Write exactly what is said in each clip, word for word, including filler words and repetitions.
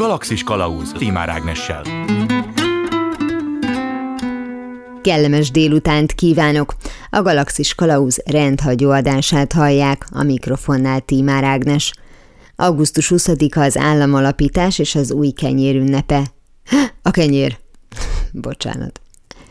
Galaxis Kalauz Tímár Ágnessel. Kellemes délutánt kívánok! A Galaxis Kalauz rendhagyó adását hallják, a mikrofonnál Tímár Ágnes. augusztus huszadika az államalapítás és az új kenyér ünnepe. A kenyér. Bocsánat.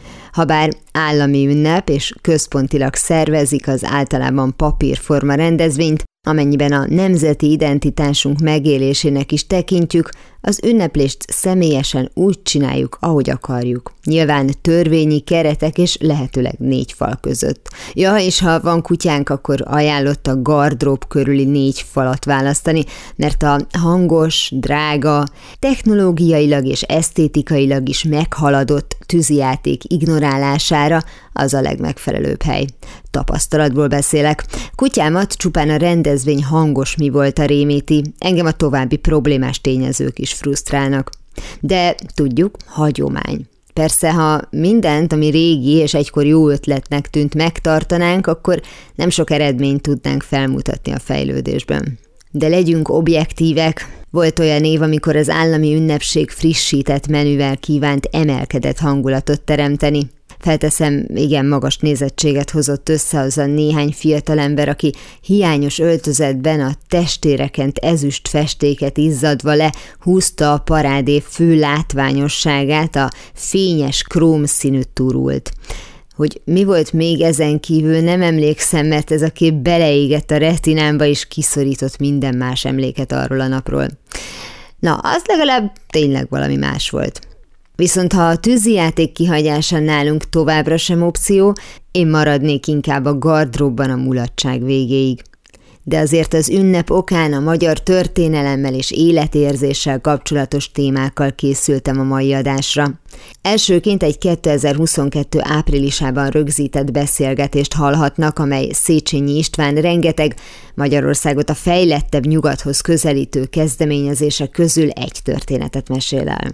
Habár állami ünnep és központilag szervezik az általában papírforma rendezvényt, amennyiben a nemzeti identitásunk megélésének is tekintjük, az ünneplést személyesen úgy csináljuk, ahogy akarjuk. Nyilván törvényi keretek és lehetőleg négy fal között. Ja, és ha van kutyánk, akkor ajánlott a gardrób körüli négy falat választani, mert a hangos, drága, technológiailag és esztétikailag is meghaladott tűzijáték ignorálására az a legmegfelelőbb hely. Tapasztalatból beszélek. Kutyámat csupán a rendezvény hangos mi volt a rémíti, engem a további problémás tényezők is frusztrálnak. De tudjuk, hagyomány. Persze, ha mindent, ami régi és egykor jó ötletnek tűnt, megtartanánk, akkor nem sok eredményt tudnánk felmutatni a fejlődésben. De legyünk objektívek. Volt olyan év, amikor az állami ünnepség frissített menüvel kívánt emelkedett hangulatot teremteni. Felteszem, igen magas nézettséget hozott össze az a néhány fiatalember, aki hiányos öltözetben a testérekent ezüst festéket izzadva le húzta a parádé fő látványosságát, a fényes króm színű turult. Hogy mi volt még ezen kívül, nem emlékszem, mert ez a kép beleégett a retinámba és kiszorított minden más emléket arról a napról. Na, az legalább tényleg valami más volt. Viszont ha a tűzijáték kihagyása nálunk továbbra sem opció, én maradnék inkább a gardróbban a mulatság végéig. De azért az ünnep okán a magyar történelemmel és életérzéssel kapcsolatos témákkal készültem a mai adásra. Elsőként egy kétezer-huszonkettő áprilisában rögzített beszélgetést hallhatnak, amely Széchenyi István rengeteg Magyarországot a fejlettebb nyugathoz közelítő kezdeményezések közül egy történetet mesél el.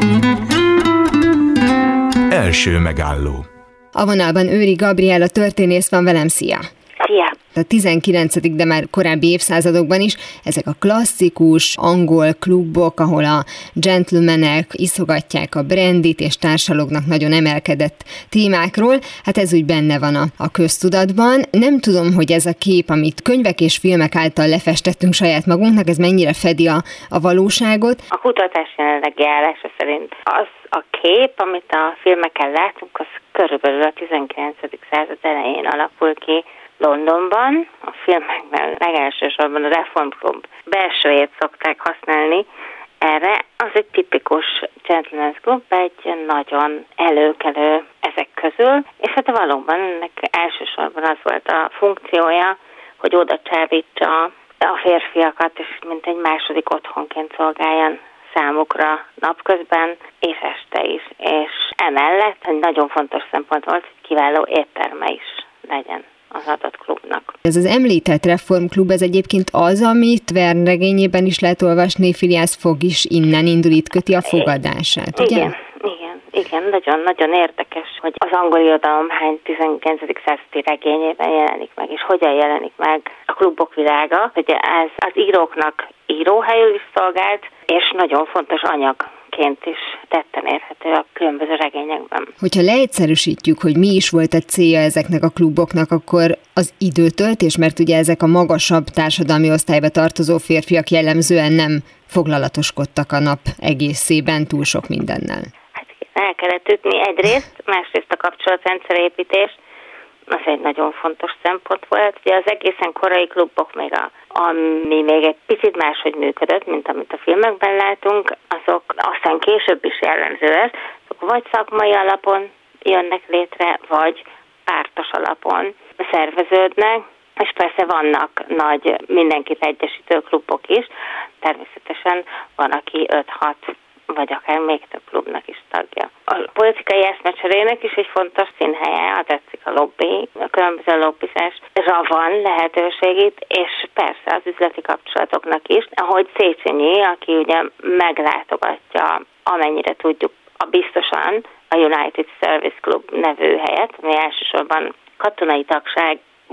Első megálló. A vonalban Őri Gabriella történész van velem, szia! Szia! A tizenkilencedik de már korábbi évszázadokban is ezek a klasszikus angol klubok, ahol a gentlemanek iszogatják a brandyt és társalognak nagyon emelkedett témákról, hát ez úgy benne van a, a köztudatban. Nem tudom, hogy ez a kép, amit könyvek és filmek által lefestettünk saját magunknak, ez mennyire fedi a, a valóságot. A kutatás jelenlegi állása szerint az a kép, amit a filmeken látunk, az körülbelül a tizenkilencedik század elején alakul ki Londonban. A filmekben legelsősorban a Reform Club belsőjét szokták használni erre. Az egy tipikus gentleman's club, egy nagyon előkelő ezek közül, és hát valóban ennek elsősorban az volt a funkciója, hogy oda csábítsa a férfiakat, és mint egy második otthonként szolgáljon számukra napközben és este is. És emellett egy nagyon fontos szempont volt, hogy kiváló étterme is legyen az adott klubnak. Ez az említett reformklub, ez egyébként az, amit Verne regényében is lehet olvasni, Phileas Fogg is innen indul, itt köti a fogadását, ugye? Igen, igen, igen, nagyon-nagyon érdekes, hogy az angol irodalom hány tizenkilencedik századi regényében jelenik meg, és hogyan jelenik meg a klubok világa, hogy ez az íróknak íróhelyül is szolgált, és nagyon fontos anyag ként is tetten érhető a különböző regényekben. Hogyha leegyszerűsítjük, hogy mi is volt a célja ezeknek a kluboknak, akkor az időtöltés, mert ugye ezek a magasabb társadalmi osztályba tartozó férfiak jellemzően nem foglalatoskodtak a nap egészében túl sok mindennel. Hát el kellett ütni egyrészt, másrészt a kapcsolatrendszerépítés, az egy nagyon fontos szempont volt. Ugye az egészen korai klubok, még a, ami még egy picit máshogy működött, mint amit a filmekben látunk, azok aztán később is jellemző ez, azok vagy szakmai alapon jönnek létre, vagy pártos alapon szerveződnek, és persze vannak nagy mindenkit egyesítő klubok is, természetesen van, aki öt-hat vagy akár még több klubnak is tagja. A politikai eszmecserének is egy fontos színhelye, ha tetszik a lobby, a különböző lobbizásra van lehetőségét, és persze az üzleti kapcsolatoknak is, ahogy Széchenyi, aki ugye meglátogatja, amennyire tudjuk, a biztosan a United Service Club nevű helyet, ami elsősorban katonai tagság, vagy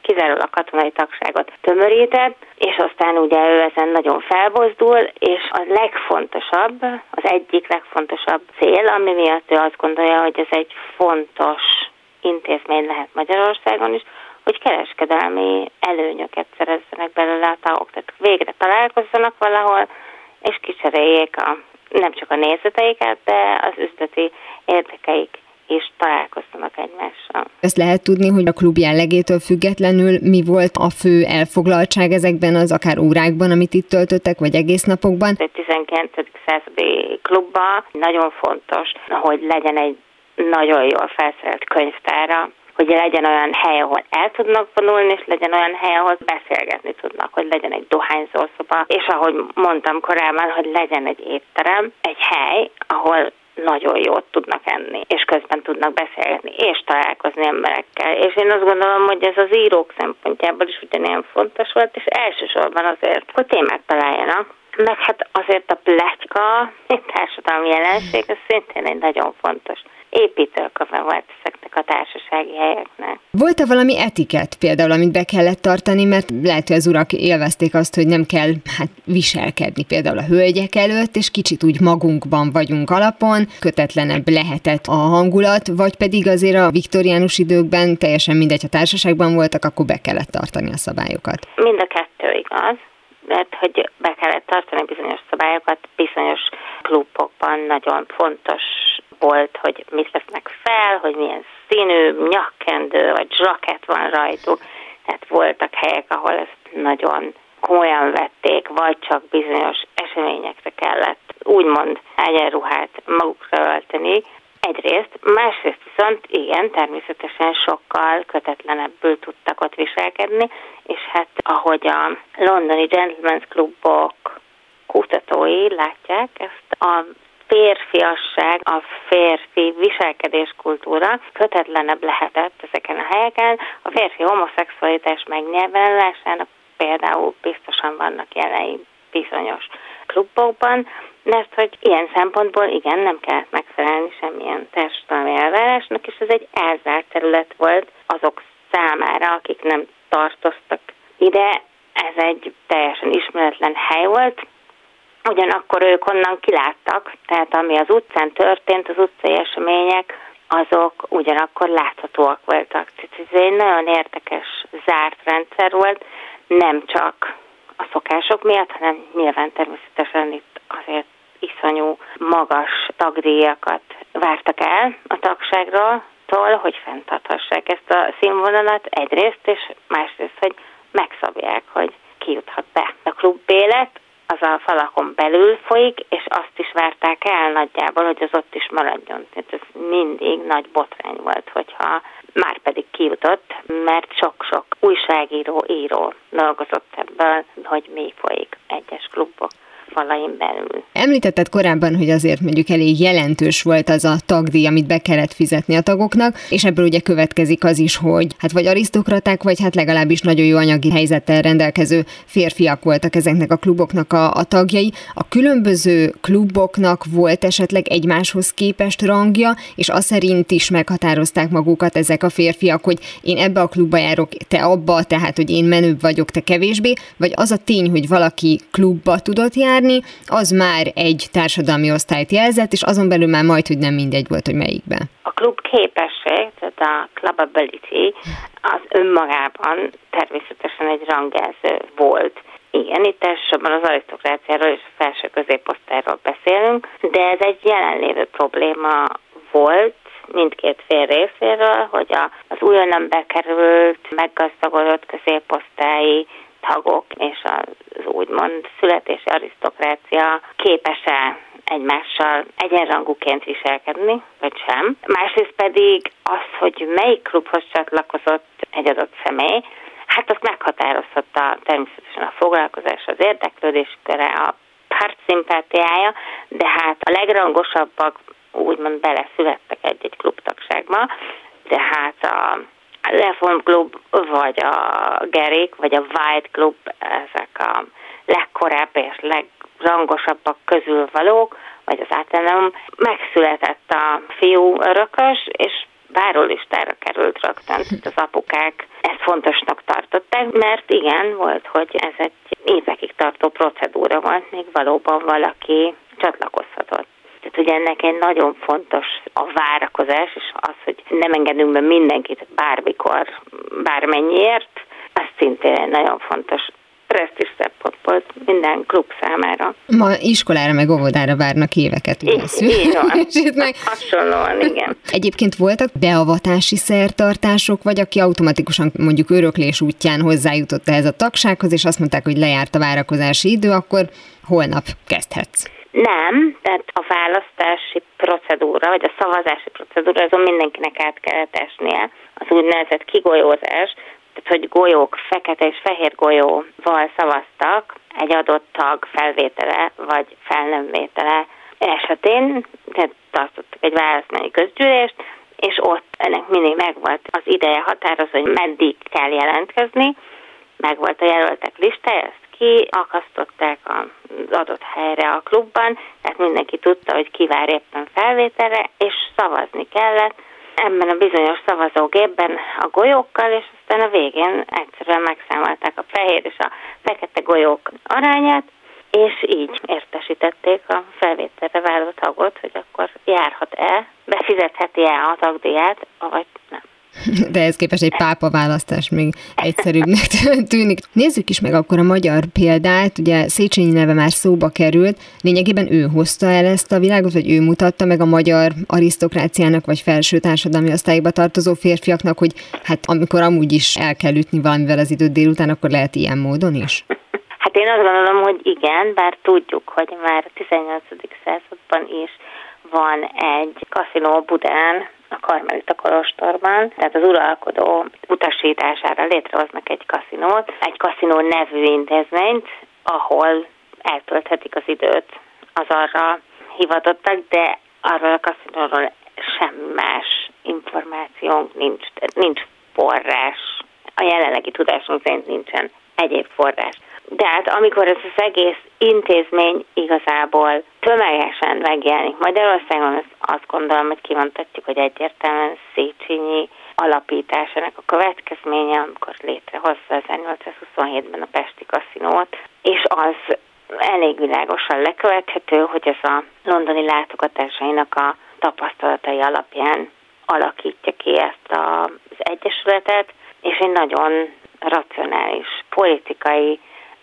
kizárólag katonai tagságot tömörített, és aztán ugye ő ezen nagyon felbozdul, és a legfontosabb, az egyik legfontosabb cél, ami miatt ő azt gondolja, hogy ez egy fontos intézmény lehet Magyarországon is, hogy kereskedelmi előnyöket szerezzenek belőle a tagok. Tehát végre találkozzanak valahol, és kicseréljék a, nem csak a nézeteiket, de az üzleti érdekeik is találkozzanak egymással. Ezt lehet tudni, hogy a klub jellegétől függetlenül mi volt a fő elfoglaltság ezekben az akár órákban, amit itt töltöttek, vagy egész napokban? Egy tizenkilencedik századi klubban nagyon fontos, hogy legyen egy nagyon jól felszerelt könyvtára, hogy legyen olyan hely, ahol el tudnak vonulni, és legyen olyan hely, ahol beszélgetni tudnak, hogy legyen egy dohányzószoba, és ahogy mondtam korábban, hogy legyen egy étterem, egy hely, ahol nagyon jót tudnak enni, és közben tudnak beszélgetni, és találkozni emberekkel. És én azt gondolom, hogy ez az írók szempontjából is ugyanilyen fontos volt, és elsősorban azért, hogy témát találjanak. Meg hát azért a pletyka, egy társadalmi jelenség, ez szintén egy nagyon fontos építőköve volt ezeknek a társasági helyeknek. Volt-e valami etikett például, amit be kellett tartani, mert lehet, hogy az urak élvezték azt, hogy nem kell hát viselkedni például a hölgyek előtt, és kicsit úgy magunkban vagyunk alapon, kötetlenebb lehetett a hangulat, vagy pedig azért a viktoriánus időkben teljesen mindegy, ha társaságban voltak, akkor be kellett tartani a szabályokat. Mind a kettő igaz, mert hogy be kellett tartani bizonyos szabályokat, bizonyos klubokban nagyon fontos volt, hogy mit vesznek fel, hogy milyen színű nyakkendő vagy zsakett van rajtuk. Tehát voltak helyek, ahol ezt nagyon komolyan vették, vagy csak bizonyos eseményekre kellett úgymond egyenruhát magukra ölteni. Egyrészt, másrészt viszont igen, természetesen sokkal kötetlenebbül tudtak ott viselkedni, és hát ahogy a londoni Gentlemen's Clubok kutatói látják, ezt a férfiasság, a férfi viselkedéskultúra kötetlenebb lehetett ezeken a helyeken. A férfi homoszexualitás megnyilvánulásának például biztosan vannak jelei bizonyos klubokban, mert hogy ilyen szempontból igen, nem kellett megfelelni semmilyen társadalmi elvárásnak, és ez egy elzárt terület volt azok számára, akik nem tartoztak ide. Ez egy teljesen ismeretlen hely volt, ugyanakkor ők onnan kiláttak, tehát ami az utcán történt, az utcai események, azok ugyanakkor láthatóak voltak. Ez egy nagyon érdekes, zárt rendszer volt, nem csak a szokások miatt, hanem nyilván természetesen itt azért iszonyú magas tagdíjakat vártak el a tagságról, hogy fenntarthassák ezt a színvonalat egyrészt, és másrészt, hogy megszabják, hogy ki juthat be. A klubélet az a falakon belül folyik, és azt is várták el nagyjából, hogy az ott is maradjon. Tehát ez mindig nagy botrány volt, hogyha már pedig kijutott, mert sok-sok újságíró, író dolgozott ebből, hogy mi folyik egyes klubok falain belül. Említetted korábban, hogy azért mondjuk elég jelentős volt az a tagdíj, amit be kellett fizetni a tagoknak, és ebből ugye következik az is, hogy hát vagy arisztokraták, vagy hát legalábbis nagyon jó anyagi helyzettel rendelkező férfiak voltak ezeknek a kluboknak a, a tagjai. A különböző kluboknak volt esetleg egymáshoz képest rangja, és az szerint is meghatározták magukat ezek a férfiak, hogy én ebbe a klubba járok, te abba, tehát hogy én menőbb vagyok, te kevésbé, vagy az a tény, hogy valaki klubba tudott járni, az már egy társadalmi osztályt jelzett, és azon belül már majd, hogy nem mindegy volt, hogy melyikben. A klub képesség, tehát a clubability, az önmagában természetesen egy rangjelző volt. Igen, itt elsősorban az arisztokráciáról és a felső középosztályról beszélünk, de ez egy jelenlévő probléma volt mindkét fél részéről, hogy a, az újonnan bekerült, meggazdagodott középosztályi tagok és az úgymond születési arisztokrácia képes-e egymással egyenrangúként viselkedni, vagy sem. Másrészt pedig az, hogy melyik klubhoz csatlakozott egy adott személy, hát azt meghatározhatta természetesen a foglalkozás, az érdeklődés köre, a pártszimpátiája, de hát a legrangosabbak úgymond beleszülettek egy-egy klubtagságba, de hát a Reform Club, vagy a Gerik, vagy a White Club, ezek a legkorábbi és legrangosabbak közül valók, vagy az Athenaeum, megszületett a fiú örökös, és várólistára került rögtön. Az apukák ezt fontosnak tartották, mert igen, volt, hogy ez egy évekig tartó procedúra volt, még valóban valaki csatlakozhatott. Tehát ugye ennek egy nagyon fontos a várakozás, és az, hogy nem engedünk be mindenkit bármikor, bármennyiért, az szintén egy nagyon fontos presztízs szempont minden klub számára. Ma iskolára meg óvodára várnak éveket. Így, így van. meg... Hasonlóan, igen. Egyébként voltak beavatási szertartások, vagy aki automatikusan mondjuk öröklés útján hozzájutott ehhez a tagsághoz, és azt mondták, hogy lejárt a várakozási idő, akkor holnap kezdhetsz. Nem, tehát a választási procedúra, vagy a szavazási procedúra, azon mindenkinek át kellett esnie. Az úgynevezett kigolyózás, tehát hogy golyók, fekete és fehér golyóval szavaztak egy adott tag felvétele, vagy fel nem vétele esetén, tehát tartottak egy választmányi közgyűlést, és ott ennek mindig megvolt az ideje határozva, hogy meddig kell jelentkezni, megvolt a jelöltek listája, ezt kiakasztották az adott helyre a klubban, tehát mindenki tudta, hogy ki vár éppen felvételre, és szavazni kellett ebben a bizonyos szavazógépben a golyókkal, és aztán a végén egyszerűen megszámolták a fehér és a fekete golyók arányát, és így értesítették a felvételre váló tagot, hogy akkor járhat-e, befizetheti-e a tagdíját, vagy nem. De ez képest egy pápa választás még egyszerűbbnek tűnik. Nézzük is meg akkor a magyar példát, ugye Széchenyi neve már szóba került, lényegében ő hozta el ezt a világot, vagy ő mutatta meg a magyar arisztokráciának, vagy felső társadalmi osztályba tartozó férfiaknak, hogy hát amikor amúgy is el kell ütni valamivel az időt délután, akkor lehet ilyen módon is? Hát én azt gondolom, hogy igen, bár tudjuk, hogy már a tizennyolcadik században is van egy kaszinó Budán, a Karmelita kolostorban, tehát az uralkodó utasítására létrehoznak egy kaszinót, egy kaszinó nevű intézményt, ahol eltölthetik az időt az arra hivatottak, de arról a kaszinóról semmi más információnk nincs, tehát nincs forrás. A jelenlegi tudásunk szerint nincsen egyéb forrás. De hát amikor ez az egész intézmény igazából tömegesen megjelenik Magyarországon, azt gondolom, hogy kimondhatjuk, hogy egyértelműen Széchenyi alapításának a következménye, amikor létrehozza ezernyolcszázhuszonhétben a pesti kaszinót, és az elég világosan lekövethető, hogy ez a londoni látogatásainak a tapasztalatai alapján alakítja ki ezt az egyesületet, és egy nagyon racionális, politikai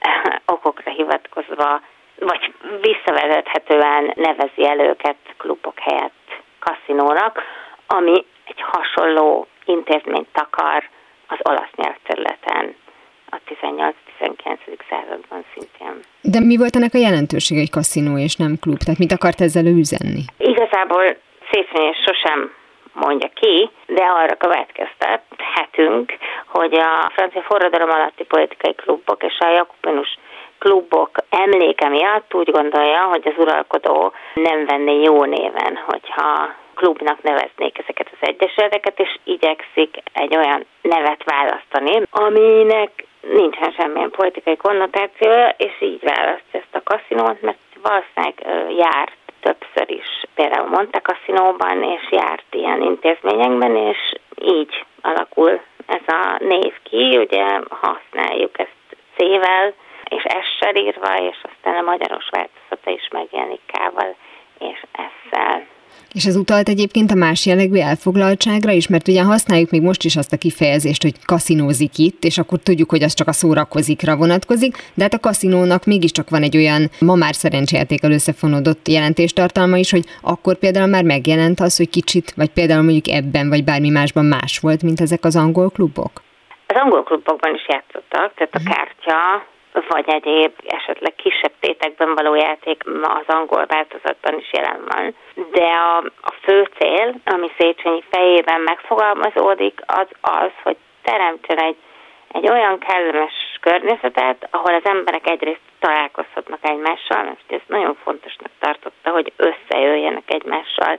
okokra hivatkozva, vagy visszavezethetően nevezi el őket klubok helyett kaszinónak, ami egy hasonló intézményt takar az olasz nyelvterületen a tizennyolc-tizenkilencedik században szintén. De mi volt ennek a jelentősége, egy kaszinó és nem klub? Tehát mit akart ezzel ő üzenni? Igazából Széchenyi sosem mondja ki, de arra következtethetünk, hogy a francia forradalom alatti politikai klubok és a jakobinus klubok emléke miatt úgy gondolja, hogy az uralkodó nem venné jó néven, hogyha klubnak neveznék ezeket az egyesületeket, és igyekszik egy olyan nevet választani, aminek nincsen semmilyen politikai konnotációja, és így választja ezt a kaszinót, mert valószínűleg járt többször is, például Monte Cassinóban, és járt ilyen intézményekben, és így alakul ez a név ki, ugye használjuk ezt C-vel, és S-sel írva, és aztán a magyaros változata is megjelenik K-val és S-szel. És ez utalt egyébként a más jellegű elfoglaltságra is, mert ugye használjuk még most is azt a kifejezést, hogy kaszinózik itt, és akkor tudjuk, hogy az csak a szórakozikra vonatkozik, de hát a kaszinónak mégiscsak van egy olyan, ma már szerencsejátékkal összefonódott jelentéstartalma is, hogy akkor például már megjelent az, hogy kicsit, vagy például mondjuk ebben, vagy bármi másban más volt, mint ezek az angol klubok? Az angol klubokban is játszottak, tehát a kártya, vagy egyéb esetleg kisebb tétekben való játék az angol változatban is jelen van. De a, a fő cél, ami Széchenyi fejében megfogalmazódik, az az, hogy teremtsen egy, egy olyan kellemes környezetet, ahol az emberek egyrészt találkozhatnak egymással, mert ez nagyon fontosnak tartotta, hogy összejöjjenek egymással,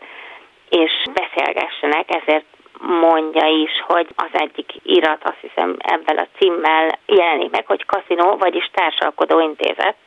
és beszélgessenek, ezért mondja is, hogy az egyik irat, azt hiszem ebben a címmel jelenik meg, hogy kaszinó, vagyis társalkodó intézet.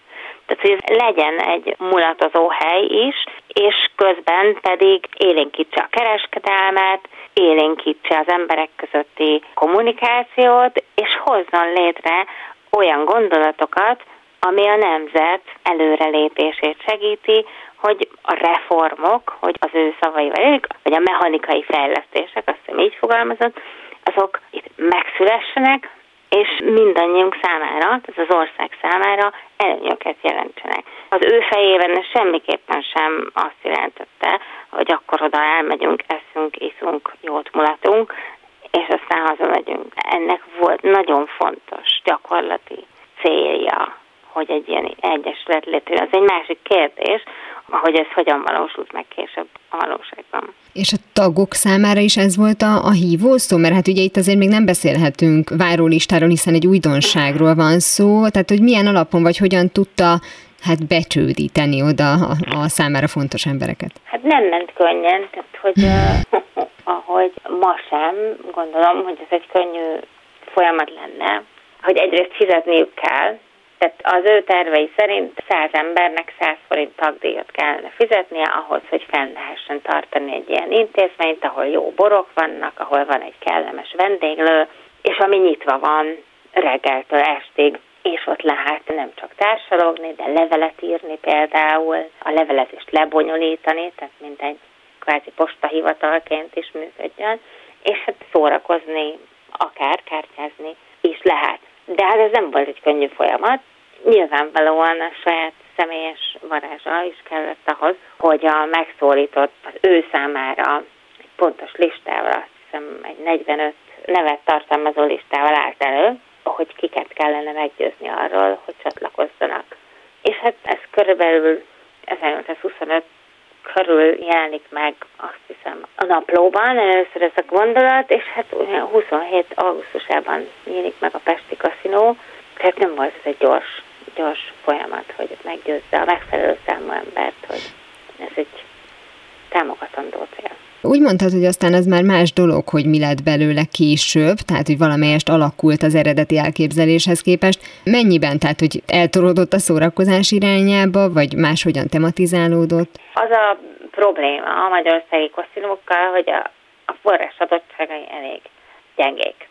Tehát, hogy legyen egy mulatozó hely is, és közben pedig élénkítse a kereskedelmet, élénkítse az emberek közötti kommunikációt, és hozzon létre olyan gondolatokat, ami a nemzet előrelépését segíti, hogy a reformok, hogy az ő szavaival, vagy a mechanikai fejlesztések, azt hiszem így fogalmazott, azok itt megszülessenek, és mindannyiunk számára, tehát az ország számára előnyöket jelentsenek. Az ő fejében ez semmiképpen sem azt jelentette, hogy akkor oda elmegyünk, eszünk, iszunk, jót mulatunk, és aztán hazamegyünk. Ennek volt nagyon fontos gyakorlati célja, hogy egy ilyen egyesület létrejön. Az egy másik kérdés, hogy ez hogyan valósult meg később a valóságban. És a tagok számára is ez volt a, a hívószó? Mert hát ugye itt azért még nem beszélhetünk várólistáról, hiszen egy újdonságról van szó, tehát hogy milyen alapon vagy hogyan tudta hát becsődíteni oda a, a számára fontos embereket? Hát nem ment könnyen, tehát hogy uh, ahogy ma sem, gondolom, hogy ez egy könnyű folyamat lenne, hogy egyrészt fizetniük kell, tehát az ő tervei szerint száz embernek száz forint tagdíjat kellene fizetnie ahhoz, hogy fenn lehessen tartani egy ilyen intézményt, ahol jó borok vannak, ahol van egy kellemes vendéglő, és ami nyitva van reggeltől estig, és ott lehet nem csak társalogni, de levelet írni például, a levelezést lebonyolítani, tehát mint egy kvázi postahivatalként is működjön, és hát szórakozni, akár kártyázni is lehet. De hát ez nem volt egy könnyű folyamat. Nyilvánvalóan a saját személyes varázsa is kellett ahhoz, hogy a megszólított az ő számára egy pontos listával, azt hiszem egy negyvenöt nevet tartalmazó listával állt elő, hogy kiket kellene meggyőzni arról, hogy csatlakozzanak. És hát ez körülbelül ezernyolcszázhuszonöt körül jelenik meg, azt hiszem, a naplóban először ez a gondolat, és hát huszonhét augusztusában nyílik meg a Pesti kaszinó, tehát nem volt ez egy gyors, gyors folyamat, hogy meggyőzze a megfelelő számú embert, hogy ez egy támogatandó cél. Úgy mondtad, hogy aztán az már más dolog, hogy mi lett belőle később, tehát hogy valamelyest alakult az eredeti elképzeléshez képest. Mennyiben, tehát hogy eltorodott a szórakozás irányába, vagy máshogyan tematizálódott? Az a probléma a magyarországi kaszinókkal, hogy a, a forrás adottságai elég gyengék.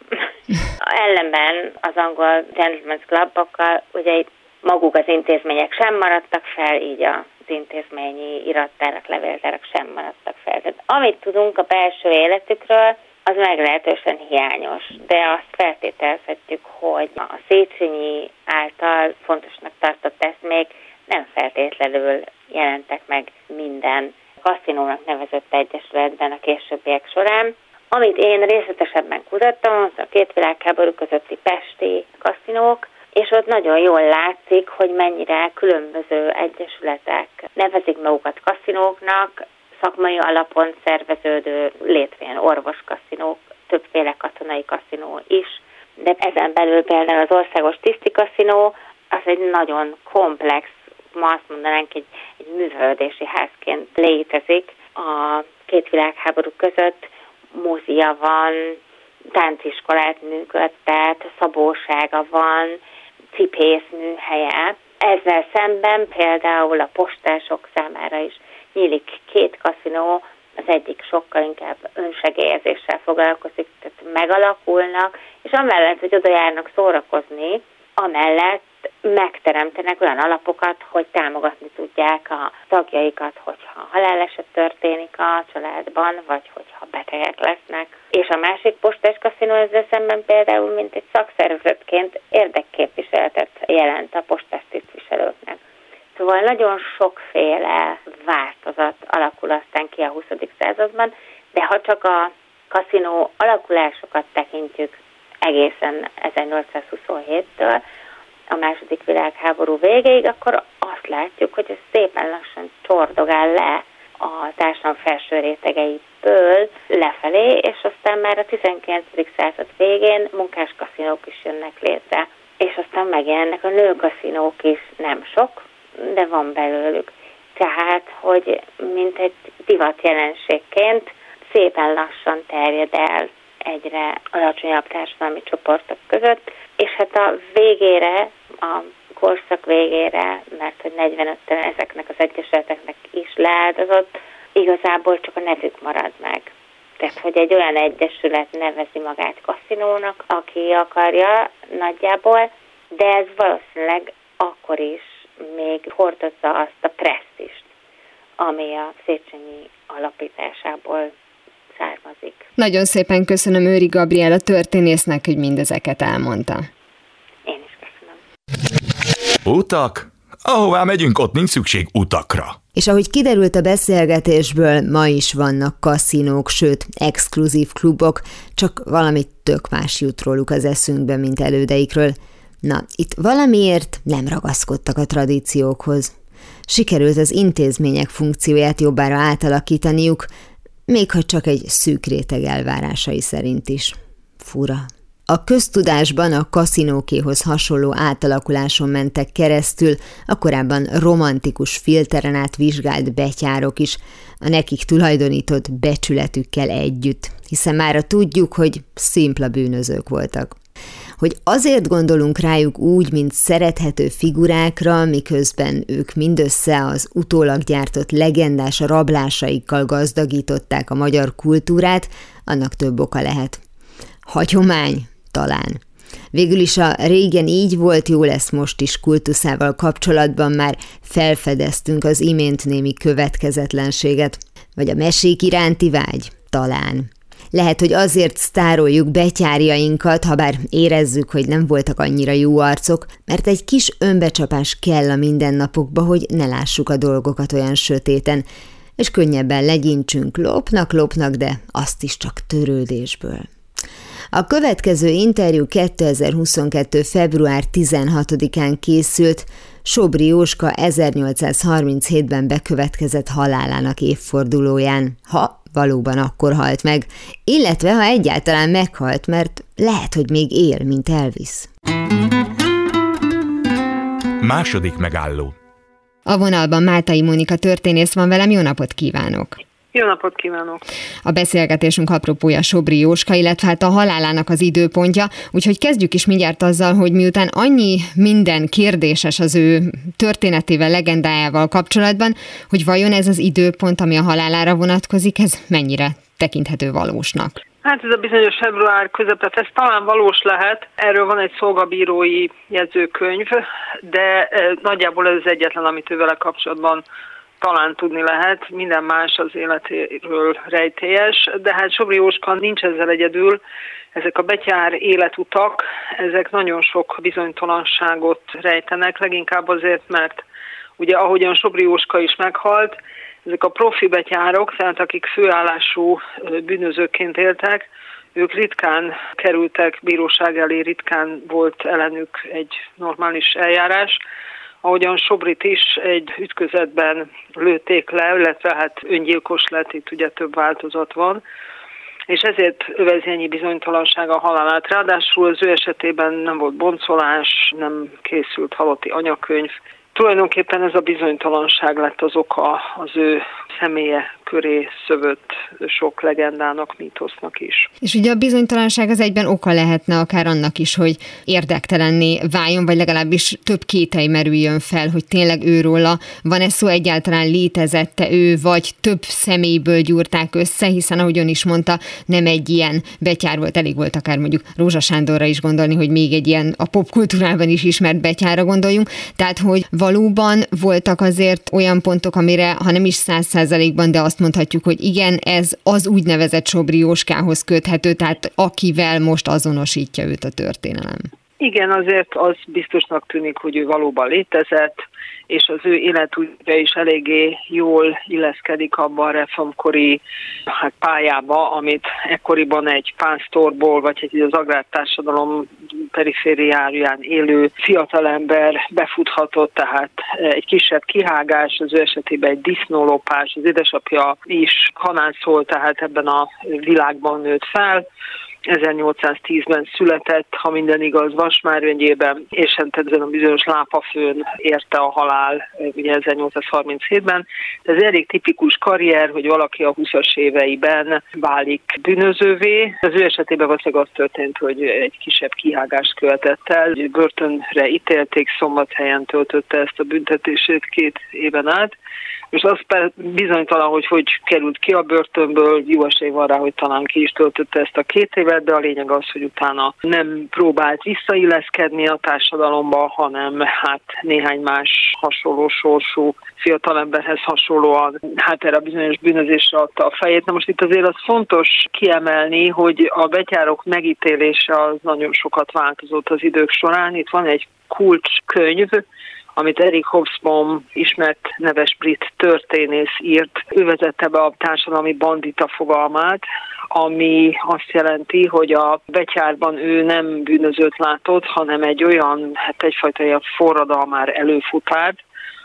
Ellenben az angol Gentleman's Clubokkal ugye maguk az intézmények sem maradtak fel, így az intézményi irattárak, levéltárak sem maradtak fel. Tehát amit tudunk a belső életükről, az meglehetősen hiányos, de azt feltételezhetjük, hogy a Széchenyi által fontosnak tartott eszmék nem feltétlenül jelentek meg minden kaszinónak nevezett egyesületben a későbbiek során. Amit én részletesebben kutattam, az a két világháború közötti pesti kaszinók, és ott nagyon jól látszik, hogy mennyire különböző egyesületek nevezik magukat kaszinóknak, szakmai alapon szerveződő, létrejön orvoskaszinók, többféle katonai kaszinó is, de ezen belül például az országos tiszti kaszinó, az egy nagyon komplex, ma azt mondanánk, egy, egy művelődési házként létezik a két világháború között. Múzia van, tánciskolát működtet, szabósága van, cipészműhelye. Ezzel szemben például a postások számára is nyílik két kaszinó, az egyik sokkal inkább önsegélyezéssel foglalkozik, tehát megalakulnak, és amellett, hogy oda járnak szórakozni, amellett megteremtenek olyan alapokat, hogy támogatni tudják a tagjaikat, hogyha haláleset történik a családban, vagy hogyha betegek lesznek. És a másik postás kaszinó ezzel szemben például, mint egy szakszervezetként érdekképviseletet jelent a postás tisztviselőknek. Szóval nagyon sokféle változat alakul aztán ki a huszadik században, de ha csak a kaszinó alakulásokat tekintjük egészen ezernyolcszázhuszonhéttől, a második világháború végéig, akkor azt látjuk, hogy ez szépen lassan csordogál le a társadalom felső rétegeiből lefelé, és aztán már a tizenkilencedik század végén munkáskaszinók is jönnek létre. És aztán megjelennek a nőkaszinók is, nem sok, de van belőlük. Tehát, hogy mint egy divat jelenségként szépen lassan terjed el egyre alacsonyabb társadalmi csoportok között, és hát a végére, a korszak végére, mert hogy negyvenötten ezeknek az egyesületeknek is leáldozott, igazából csak a nevük marad meg. Tehát, hogy egy olyan egyesület nevezi magát kaszinónak, aki akarja nagyjából, de ez valószínűleg akkor is még hordozza azt a presztízst, ami a Széchenyi alapításából származik. Nagyon szépen köszönöm Őri Gabriella történésznek, hogy mindezeket elmondta. Én is köszönöm. Utak? Ahová megyünk, ott nincs szükség utakra. És ahogy kiderült a beszélgetésből, ma is vannak kaszinók, sőt, exkluzív klubok, csak valami tök más jut róluk az eszünkbe, mint elődeikről. Na, itt valamiért nem ragaszkodtak a tradíciókhoz. Sikerült az intézmények funkcióját jobbára átalakítaniuk, még ha csak egy szűk réteg elvárásai szerint is. Fura. A köztudásban a kaszinókéhoz hasonló átalakuláson mentek keresztül a korábban romantikus filteren át vizsgált betyárok is, a nekik tulajdonított becsületükkel együtt, hiszen mára tudjuk, hogy szimpla bűnözők voltak. Hogy azért gondolunk rájuk úgy, mint szerethető figurákra, miközben ők mindössze az utólag gyártott legendás rablásaikkal gazdagították a magyar kultúrát, annak több oka lehet. Hagyomány? Talán. Végül is a régen így volt, jó lesz most is kultuszával kapcsolatban már felfedeztünk az imént némi következetlenséget. Vagy a mesék iránti vágy? Talán. Lehet, hogy azért sztároljuk betyárjainkat, ha bár érezzük, hogy nem voltak annyira jó arcok, mert egy kis önbecsapás kell a mindennapokba, hogy ne lássuk a dolgokat olyan sötéten, és könnyebben legyintsünk, lopnak, lopnak, de azt is csak törődésből. A következő interjú kétezer-huszonkettő. február tizenhatodikán készült, Sobri Jóska ezernyolcszázharminchétben bekövetkezett halálának évfordulóján, ha valóban akkor halt meg, illetve ha egyáltalán meghalt, mert lehet, hogy még él, mint Elvis. Második megálló. A vonalban Máltai Mónika történész van velem, jó napot kívánok! Jó napot kívánok! A beszélgetésünk apropója Sobri Jóska, illetve hát a halálának az időpontja, úgyhogy kezdjük is mindjárt azzal, hogy miután annyi minden kérdéses az ő történetével, legendájával kapcsolatban, hogy vajon ez az időpont, ami a halálára vonatkozik, ez mennyire tekinthető valósnak? Hát ez a bizonyos február közepet, ez talán valós lehet. Erről van egy szolgabírói jegyzőkönyv, de nagyjából ez az egyetlen, amit ő vele kapcsolatban talán tudni lehet, minden más az életéről rejtélyes, de hát Sobri Jóska nincs ezzel egyedül. Ezek a betyár életutak, ezek nagyon sok bizonytalanságot rejtenek, leginkább azért, mert ugye ahogyan Sobri Jóska is meghalt, ezek a profi betyárok, tehát akik főállású bűnözőként éltek, ők ritkán kerültek bíróság elé, ritkán volt ellenük egy normális eljárás. Ahogyan Sobrit is egy ütközetben lőtték le, illetve hát öngyilkos lett, itt ugye több változat van, és ezért övezi ennyi bizonytalanság a halálát. Ráadásul az ő esetében nem volt boncolás, nem készült halotti anyakönyv. Tulajdonképpen ez a bizonytalanság lett az oka az ő személye köré szövött sok legendának, mítosznak is. És ugye a bizonytalanság az egyben oka lehetne akár annak is, hogy érdektelenné váljon, vagy legalábbis több kételj merüljön fel, hogy tényleg őróla van-e szó, egyáltalán létezette ő, vagy több személyből gyúrták össze, hiszen ahogy ön is mondta, nem egy ilyen betyár volt, elég volt akár mondjuk Rózsa Sándorra is gondolni, hogy még egy ilyen a popkultúrában is ismert betyárra gondoljunk, tehát hogy valóban voltak azért olyan pontok, amire, ha nem is száz százalékban, de azt mondhatjuk, hogy igen, ez az úgynevezett Sobri Jóskához köthető, tehát akivel most azonosítja őt a történelem. Igen, azért az biztosnak tűnik, hogy ő valóban létezett, és az ő életútja is eléggé jól illeszkedik abban a reformkori hát, pályába, amit ekkoriban egy pásztorból, vagy egy az agrártársadalom perifériáján élő fiatalember befuthatott, tehát egy kisebb kihágás, az ő esetében egy disznólopás, az édesapja is hanászol, tehát ebben a világban nőtt fel, ezernyolcszáztízben született, ha minden igaz, Vasmáröngyében, és ezen a bizonyos lápafőn érte a halál ugye ezernyolcszázharminchétben. Ez elég tipikus karrier, hogy valaki a húszas éveiben válik bűnözővé. Az ő esetében valószínűleg az történt, hogy egy kisebb kihágást követett el. Börtönre ítélték, Szombathelyen töltötte ezt a büntetését két éven át. És az bizonytalan, hogy hogy került ki a börtönből, jó esély van rá, hogy talán ki is töltötte ezt a két évet, de a lényeg az, hogy utána nem próbált visszailleszkedni a társadalomba, hanem hát néhány más hasonló sorsú fiatalemberhez hasonlóan hát erre a bizonyos bűnözésre adta a fejét. Na most itt azért az fontos kiemelni, hogy a betyárok megítélése az nagyon sokat változott az idők során. Itt van egy kulcskönyv, amit Eric Hobsbawm, ismert neves brit történész írt. Ő vezette be a társadalmi bandita fogalmát, ami azt jelenti, hogy a betyárban ő nem bűnözőt látott, hanem egy olyan, hát egyfajta ilyen forradalmár előfutárt,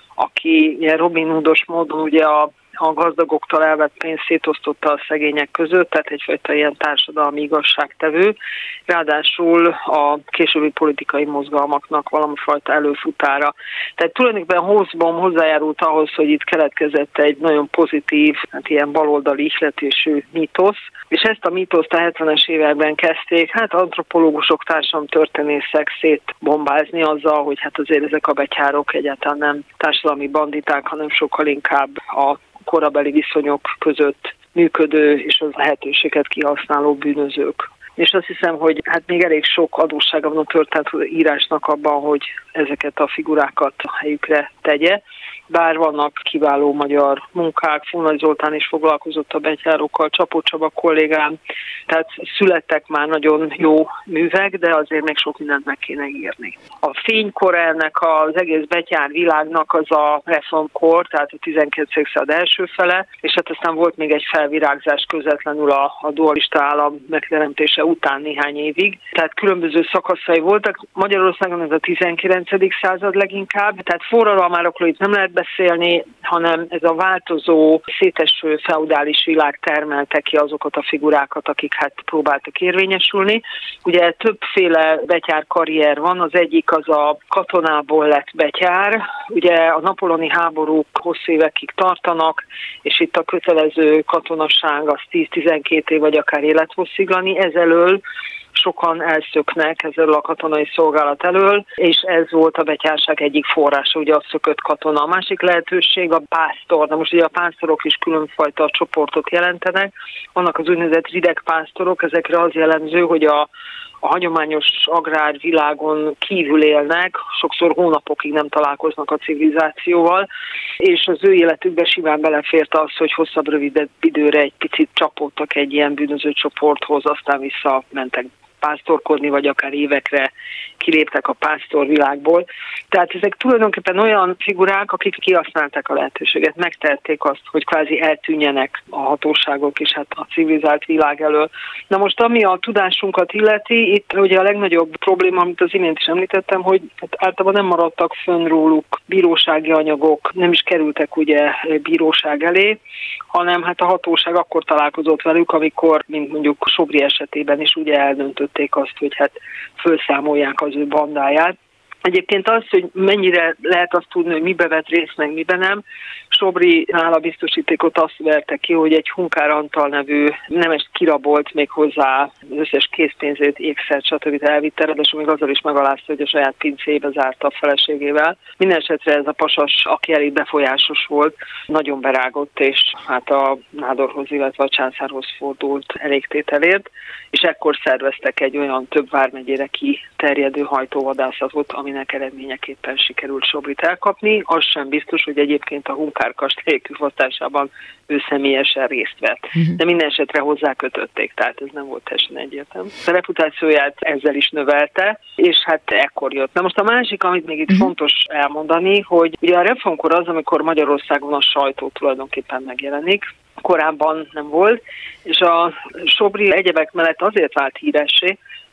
aki ilyen Robin Hoodos módon ugye a a gazdagoktól elvett pénzt szétosztotta a szegények között, tehát egyfajta ilyen társadalmi igazságtevő. Ráadásul a későbbi politikai mozgalmaknak valamifajta előfutára. Tehát tulajdonképpen Hobsbawm hozzájárult ahhoz, hogy itt keletkezett egy nagyon pozitív, hát ilyen baloldali ihletésű mítosz, és ezt a mítoszt a hetvenes években kezdték, hát antropológusok, társadalomtörténészek szétbombázni azzal, hogy hát azért ezek a betyárok egyáltalán nem társadalmi banditák, hanem sokkal inkább a korabeli viszonyok között működő és az lehetőséget kihasználó bűnözők. És azt hiszem, hogy hát még elég sok adóssága van a történet írásnak abban, hogy ezeket a figurákat a helyükre tegye. Bár vannak kiváló magyar munkák, Fónai Zoltán is foglalkozott a betyárokkal, Csapó Csaba kollégám, tehát születtek már nagyon jó művek, de azért még sok mindent meg kéne írni. A fénykor ennek az egész betyár világnak az a reformkor, tehát a tizenkettedik század első fele, és hát aztán volt még egy felvirágzás közvetlenül a, a dualista állam megteremtése után néhány évig. Tehát különböző szakaszai voltak. Magyarországon ez a tizenkilencedik század leginkább, tehát forradalmárokról itt nem lehet beszélni, hanem ez a változó, széteső feudális világ termelte ki azokat a figurákat, akik hát próbáltak érvényesülni. Ugye többféle betyár karrier van, az egyik az a katonából lett betyár, ugye a napoloni háborúk hosszú évekig tartanak, és itt a kötelező katonasság az tíz-tizenkét év vagy akár élethosszíglani, ezelől sokan elszöknek ezzel a katonai szolgálat elől, és ez volt a betyárság egyik forrása, ugye a szökött katona. A másik lehetőség a pásztor. Na most ugye a pásztorok is különfajta csoportot jelentenek. Vannak az úgynevezett rideg pásztorok, ezekre az jellemző, hogy a a hagyományos agrárvilágon kívül élnek, sokszor hónapokig nem találkoznak a civilizációval, és az ő életükbe simán belefért az, hogy hosszabb, rövidebb időre egy picit csapódtak egy ilyen bűnöző csoporthoz, aztán visszamentek pásztorkodni, vagy akár évekre kiléptek a pásztorvilágból. Tehát ezek tulajdonképpen olyan figurák, akik kihasználták a lehetőséget, megtehették azt, hogy kvázi eltűnjenek a hatóságok és hát a civilizált világ elől. Na most ami a tudásunkat illeti, itt ugye a legnagyobb probléma, amit az imént is említettem, hogy hát általában nem maradtak fönn róluk bírósági anyagok, nem is kerültek ugye bíróság elé, hanem hát a hatóság akkor találkozott velük, amikor, mint mondjuk Sobri esetében is ugye eldöntötték azt, hogy hát felszámolják az ő bandáját. Egyébként az, hogy mennyire lehet azt tudni, hogy mibe vett részt, meg miben nem, Sobri nála biztosítékot azt verte ki, hogy egy Hunkár Antal nevű nemest kirabolt még hozzá az összes készpénzét, ékszert, stb. Elvitte, ráadásul még azzal is megalázta, hogy a saját pincébe zárta a feleségével. Mindenesetre ez a pasas, aki elég befolyásos volt, nagyon berágott, és hát a nádorhoz, illetve a császárhoz fordult elégtételért, és ekkor szerveztek egy olyan több vármegyére kiterjedő hajtóvadászatot, aminek eredményeképpen sikerült Sobrit elkapni. Az sem biztos, hogy egyébként a Hunkár kastély kivasztásában ő személyesen részt vett. Uh-huh. De minden esetre hozzákötötték, tehát ez nem volt teljesen egyértelmű. A reputációját ezzel is növelte, és hát ekkor jött. Na most a másik, amit még itt uh-huh. fontos elmondani, hogy ugye a reformkor az, amikor Magyarországon a sajtó tulajdonképpen megjelenik, korábban nem volt, és a Sobri egyebek mellett azért vált híressé,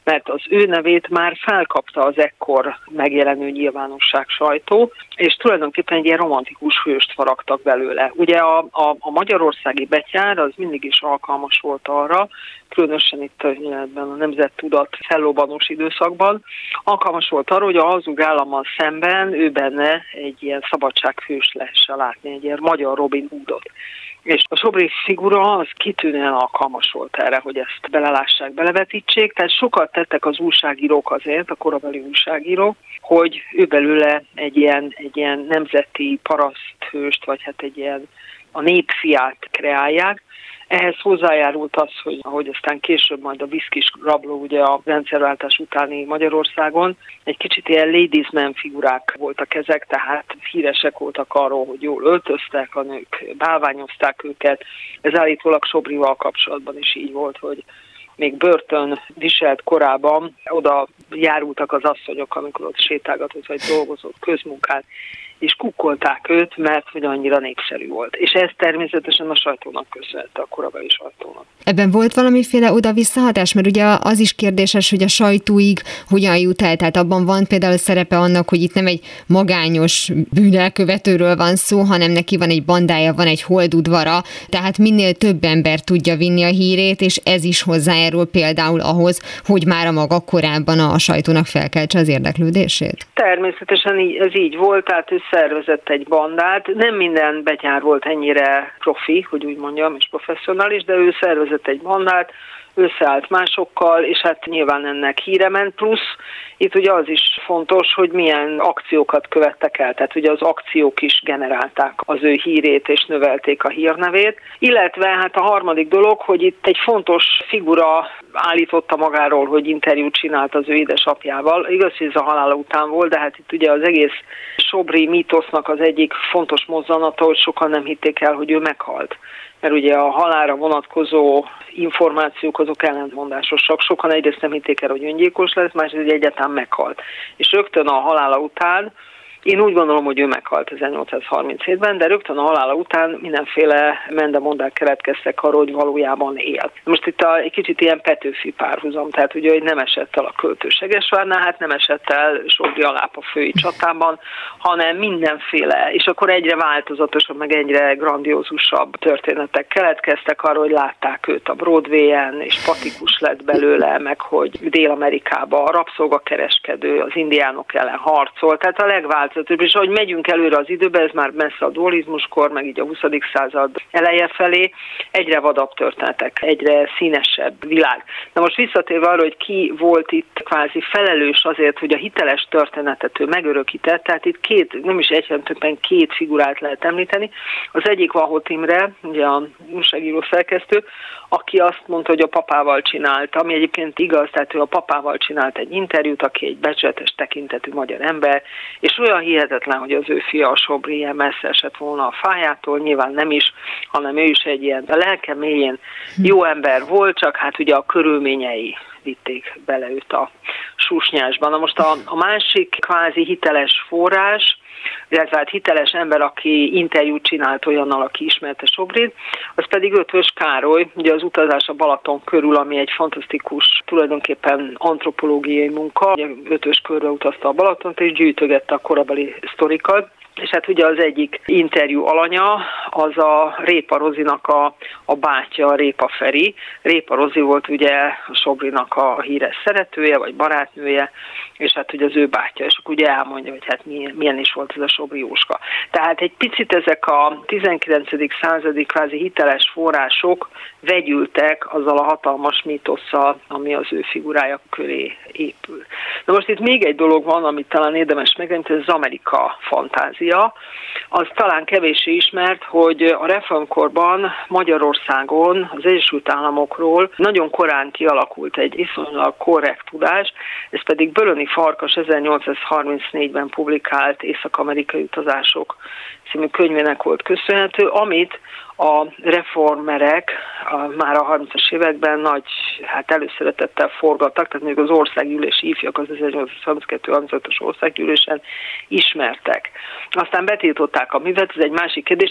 mert az ő nevét már felkapta az ekkor megjelenő nyilvánosság sajtó, és tulajdonképpen egy ilyen romantikus hőst faragtak belőle. Ugye a, a, a magyarországi betyár az mindig is alkalmas volt arra, különösen itt ebben a nemzettudat fellobbanós időszakban, alkalmas volt arra, hogy a hazug állammal szemben ő benne egy ilyen szabadsághős lehessen látni, egy ilyen magyar Robin Hoodot. És a Sobri figura az kitűnően alkalmas volt erre, hogy ezt belelássák, belevetítsék, tehát sokat tettek az újságírók azért, a korabeli újságírók, hogy ő belőle egy ilyen, egy ilyen nemzeti paraszthőst, vagy hát egy ilyen a népfiát kreálják. Ehhez hozzájárult az, hogy ahogy aztán később majd a viszkis rabló ugye a rendszerváltás utáni Magyarországon, egy kicsit ilyen ladies man figurák voltak ezek, tehát híresek voltak arról, hogy jól öltöztek, a nők bálványozták őket. Ez állítólag Sobrival kapcsolatban is így volt, hogy még börtön viselt korában oda járultak az asszonyok, amikor ott sétálgatott vagy dolgozott közmunkát, és kukkolták őt, mert hogy annyira népszerű volt. És ez természetesen a sajtónak köszönhette, a korabeli sajtónak. Ebben volt valamiféle oda-visszahatás? Mert ugye az is kérdéses, hogy a sajtóig hogyan jut el. Tehát abban van például szerepe annak, hogy itt nem egy magányos bűnelkövetőről van szó, hanem neki van egy bandája, van egy holdudvara, tehát minél több ember tudja vinni a hírét, és ez is hozzájárul például ahhoz, hogy már a maga korábban a sajtónak felkeltse az érdeklődését? Természetesen ez így volt, tehát ő szervezett egy bandát. Nem minden betyár volt ennyire profi, hogy úgy mondjam, és professzionális, de ő szervezett egy bandát, összeállt másokkal, és hát nyilván ennek híre ment, plusz itt ugye az is fontos, hogy milyen akciókat követtek el, tehát ugye az akciók is generálták az ő hírét, és növelték a hírnevét, illetve hát a harmadik dolog, hogy itt egy fontos figura állította magáról, hogy interjút csinált az ő édesapjával. Igaz, hogy ez a halála után volt, de hát itt ugye az egész Sobri mítosznak az egyik fontos mozzanata, hogy sokan nem hitték el, hogy ő meghalt. Mert ugye a halálra vonatkozó információk azok ellentmondásosak. Sokan egyrészt nem hitték el, hogy öngyilkos lesz, másrészt egyáltalán meghalt. És rögtön a halála után, én úgy gondolom, hogy ő meghalt ezernyolcszázharminchétben, de rögtön a halála után mindenféle mendemondák keletkeztek arról, hogy valójában élt. Most itt a, egy kicsit ilyen Petőfi párhuzam, tehát ugye, hogy nem esett el a költő Segesvárnál, hát nem esett el Sobri Alápa fői csatában, hanem mindenféle, és akkor egyre változatosabb, meg egyre grandiózusabb történetek keletkeztek arról, hogy látták őt a Broadwayen, és patikus lett belőle, meg hogy Dél-Amerikában a rabszolgakereskedő, az indiánok ellen harcol, tehát a legváltozatosabb. És ahogy megyünk előre az időbe, ez már messze a dualizmuskor, meg így a huszadik század eleje felé, egyre vadabb történetek, egyre színesebb világ. Na most visszatérve arra, hogy ki volt itt kvázi felelős azért, hogy a hiteles történetet ő megörökített, tehát itt két, nem is egy, hanem többen két figurát lehet említeni. Az egyik Vahot Imre, ugye a újságíró szerkesztő, aki azt mondta, hogy a papával csinált, ami egyébként igaz, tehát ő a papával csinált egy interjút, aki egy becsületes tekintetű magyar ember, és olyan hihetetlen, hogy az ő fia, a Sobri ilyen messze esett volna a fájától, nyilván nem is, hanem ő is egy ilyen, a lelke mélyén jó ember volt, csak hát ugye a körülményei vitték bele őt a susnyásban. Na most a, a másik kvázi hiteles forrás, illetve hát hiteles ember, aki interjút csinált olyannal, aki ismerte Sobrit, az pedig Ötvös Károly, ugye az Utazás a Balaton körül, ami egy fantasztikus, tulajdonképpen antropológiai munka. Ugye Ötvös körbe utazta a Balatont, és gyűjtögette a korabeli sztorikat. És hát ugye az egyik interjú alanya, az a Répa Rozinak a, a bátyja, a Répa Feri. Répa Rozi volt ugye a Sobrinak a híres szeretője, vagy barátnője, és hát ugye az ő bátyja, és akkor ugye elmondja, hogy hát milyen, milyen is volt ez a Sobri Jóska. Tehát egy picit ezek a tizenkilencedik századi kvázi hiteles források vegyültek azzal a hatalmas mítosszal, ami az ő figurája köré épül. Na most itt még egy dolog van, amit talán érdemes megemlíteni, ez az Amerika fantázia. Az talán kevéssé ismert, hogy a reformkorban Magyarországon, az Egyesült Államokról nagyon korán kialakult egy viszonylag korrekt tudás, ez pedig Bölöni Farkas ezernyolcszázharmincnégyben publikált Észak-amerikai utazások című könyvének volt köszönhető, amit a reformerek a, már a harmincas években nagy hát előszeretettel forgattak, tehát még az országgyűlési ifjak az ezernyolcszázharminckettő harmincötös országgyűlésen ismertek. Aztán betiltották a művet, ez egy másik kérdés, ez persze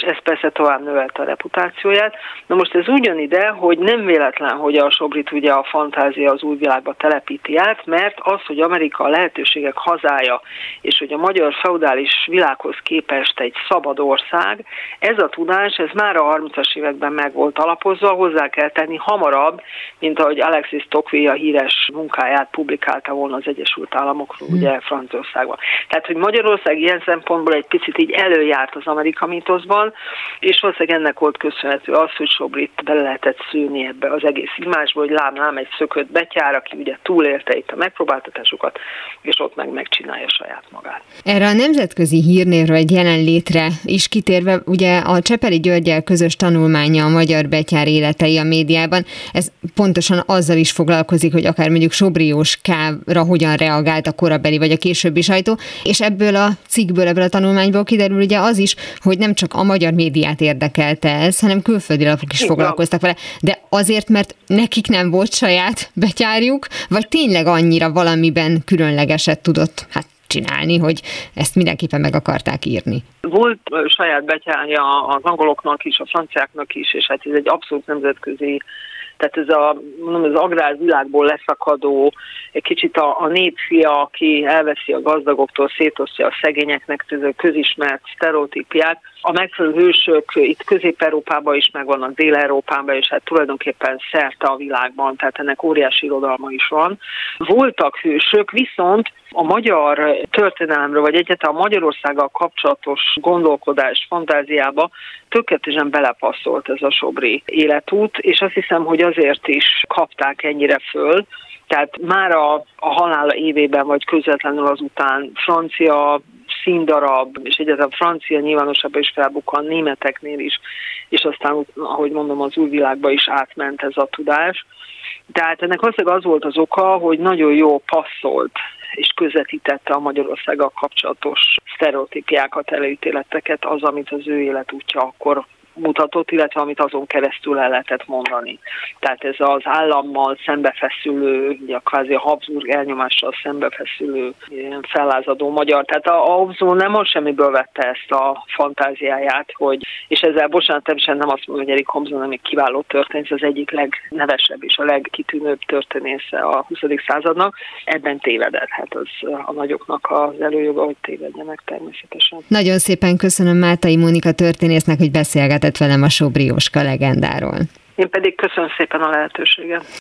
persze tovább növelte a reputációját. Na most ez úgy jön ide, hogy nem véletlen, hogy a Sobrit ugye a fantázia az új világba telepíti át, mert az, hogy Amerika a lehetőségek hazája, és hogy a magyar feudális világhoz képest egy szabad ország, ez a tudás, ez már a harmincas években meg volt alapozva, hozzá kell tenni hamarabb, mint ahogy Alexis Tocqueville a híres munkáját publikálta volna az Egyesült Államokról, hmm. ugye Franciaországban. Tehát, hogy Magyarország ilyen szempontból egy picit így előjárt az Amerika mítoszban, és valószínűleg ennek volt köszönhető az, hogy Sobrit bele lehetett szűrni ebbe az egész imázsba, hogy lám-lám egy szökött betyár, aki ugye túlélte itt a megpróbáltatásokat, és ott meg megcsinálja saját magát. Erre a nemzetközi hírnévre egy jelenlétre is kitérve, ugye a Csepeli Györggyel közös tanulmánya a magyar betyár életei a médiában, ez pontosan azzal is foglalkozik, hogy akár mondjuk Sobri Jóskára hogyan reagált a korabeli vagy a későbbi sajtó, és ebből a cikkből, ebből a tanulmányból kiderül ugye az is, hogy nem csak a magyar médiát érdekelte ez, hanem külföldi lapok is foglalkoztak vele, de azért, mert nekik nem volt saját betyárjuk, vagy tényleg annyira valamiben különlegeset tudott hát csinálni, hogy ezt mindenképpen meg akarták írni. Volt saját betyárja az angoloknak is, a franciáknak is, és hát ez egy abszolút nemzetközi, tehát ez a, mondom, az agrárvilágból leszakadó, egy kicsit a, a népfia, aki elveszi a gazdagoktól, szétosztja a szegényeknek, ez a közismert sztereotípiák. A megfelelő hősök itt Közép-Európában is megvannak, Dél-Európában, és hát tulajdonképpen szerte a világban, tehát ennek óriási irodalma is van. Voltak hősök, viszont a magyar történelemről, vagy egyáltalán a Magyarországgal kapcsolatos gondolkodás fantáziába tökéletesen belepasszolt ez a Sobri életút, és azt hiszem, hogy azért is kapták ennyire föl. Tehát már a, a halála évében, vagy közvetlenül azután francia színdarab, és egyáltalán francia nyilvánosabban is felbukkan, németeknél is, és aztán, ahogy mondom, az új világba is átment ez a tudás. Tehát ennek valószínűleg az volt az oka, hogy nagyon jól passzolt és közvetítette a Magyarországgal kapcsolatos sztereotípiákat, előítéleteket, az, amit az ő életútja akkor mutatott, illetve amit azon keresztül el lehetett mondani. Tehát ez az állammal szembefeszülő, ugye kvázi a Habsburg elnyomással szembefeszülő fellázadó magyar. Tehát a Habsburg nem az semmiből vette ezt a fantáziáját, hogy, és ezzel bocsánat, természetesen nem azt mondom, hogy Erik Hobson nem egy kiváló történész, az egyik legnevesebb és a legkitűnőbb történésze a huszadik századnak, ebben tévedett. Hát az a nagyoknak az előjoga, hogy tévedjenek természetesen. Nagyon szépen köszönöm Mátai Mónika történésznek, hogy beszélgetett velem a Sobri Jóska legendáról. Én pedig köszönöm szépen a lehetőséget.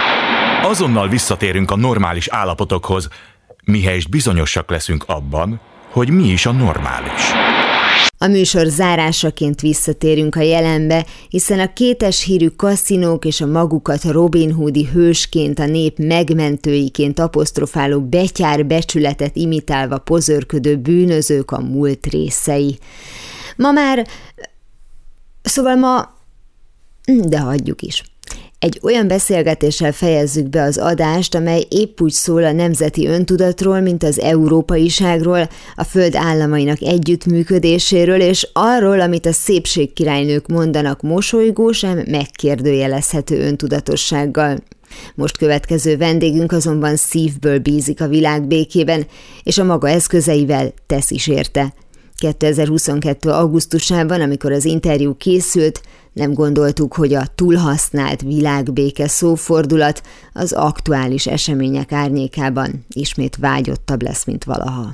Azonnal visszatérünk a normális állapotokhoz, mihelyest bizonyosak leszünk abban, hogy mi is a normális. A műsor zárásaként visszatérünk a jelenbe, hiszen a kétes hírű kaszinók és a magukat Robin Hoodi hősként, a nép megmentőiként apostrofáló betyár becsületet imitálva pozörködő bűnözők a múlt részei. Ma már... Szóval ma... De hagyjuk is. Egy olyan beszélgetéssel fejezzük be az adást, amely épp úgy szól a nemzeti öntudatról, mint az európaiságról, a föld államainak együttműködéséről, és arról, amit a szépségkirálynők mondanak mosolygó sem megkérdőjelezhető öntudatossággal. Most következő vendégünk azonban szívből bízik a világbékében, és a maga eszközeivel tesz is érte. kétezer-huszonkettő. augusztusában, amikor az interjú készült, nem gondoltuk, hogy a túlhasznált világbéke szófordulat az aktuális események árnyékában ismét vágyottabb lesz, mint valaha.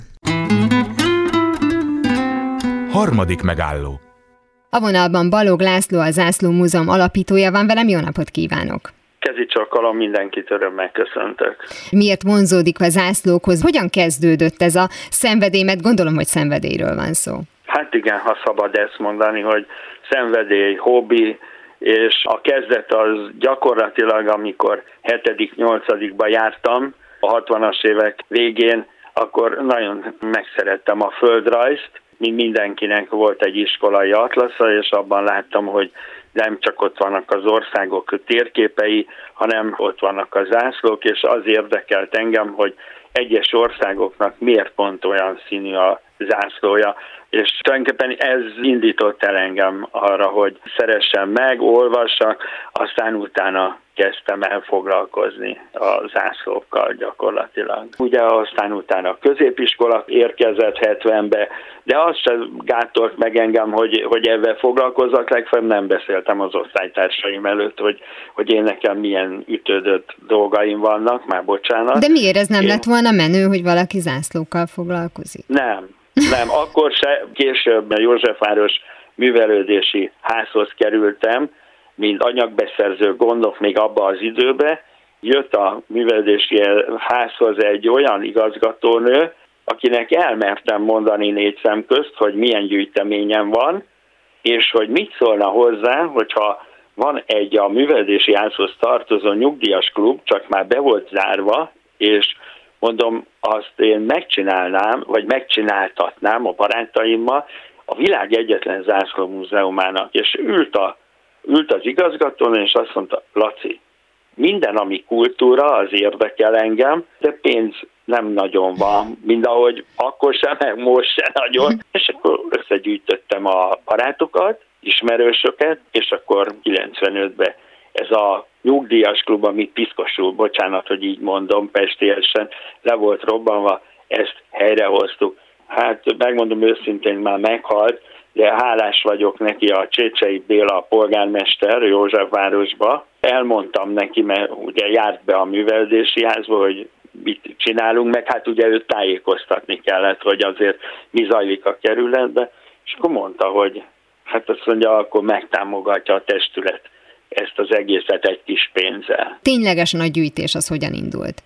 Harmadik megálló. A vonalban Balog László, a Zászló Múzeum alapítója van velem, jó napot kívánok! Kezi csakalom, mindenkit örömmel köszöntök. Miért vonzódik a zászlókhoz? Hogyan kezdődött ez a szenvedély? Mert gondolom, hogy szenvedélyről van szó. Hát igen, ha szabad ezt mondani, hogy szenvedély, hobbi, és a kezdet az gyakorlatilag, amikor hetedik-nyolcadikba jártam, a hatvanas évek végén, akkor nagyon megszerettem a földrajzt. Mindenkinek volt egy iskolai atlasza, és abban láttam, hogy nem csak ott vannak az országok térképei, hanem ott vannak a zászlók, és az érdekelt engem, hogy egyes országoknak miért pont olyan színű a zászlója. És tulajdonképpen ez indított el engem arra, hogy szeressem meg, olvassak, aztán utána kezdtem el foglalkozni a zászlókkal gyakorlatilag. Ugye aztán utána a középiskola érkezett hetvenbe, de az sem gátolt meg engem, hogy, hogy ebben foglalkozzak, legfeljebb nem beszéltem az osztálytársaim előtt, hogy, hogy én nekem milyen ütődött dolgaim vannak, már bocsánat. De miért ez nem én... lett volna menő, hogy valaki zászlókkal foglalkozik? Nem, nem, akkor se, később Józsefváros művelődési házhoz kerültem, mint anyagbeszerző gondok még abba az időbe, jött a művelődési házhoz egy olyan igazgatónő, akinek elmertem mondani négy szem közt, hogy milyen gyűjteményem van, és hogy mit szólna hozzá, hogyha van egy a művelődési házhoz tartozó nyugdíjas klub, csak már be volt zárva, és mondom, azt én megcsinálnám, vagy megcsináltatnám a barátaimmal a világ egyetlen zászló múzeumának, és ült a Ült az igazgatón, és azt mondta, Laci, minden, ami kultúra, az érdekel engem, de pénz nem nagyon van, mind ahogy akkor sem, meg most sem nagyon. És akkor összegyűjtöttem a barátokat, ismerősöket, és akkor kilencvenötben ez a nyugdíjas klub, amit piszkosul, bocsánat, hogy így mondom, pestélyesen le volt robbanva, ezt helyrehoztuk. Hát megmondom őszintén, már meghalt, de hálás vagyok neki, a Csécsei Béla polgármester Józsefvárosba. Elmondtam neki, mert ugye járt be a művelődési házba, hogy mit csinálunk, meg hát ugye őt tájékoztatni kellett, hogy azért mi zajlik a kerületben, és akkor mondta, hogy hát azt mondja, akkor megtámogatja a testület ezt az egészet egy kis pénzzel. Ténylegesen a gyűjtés az hogyan indult?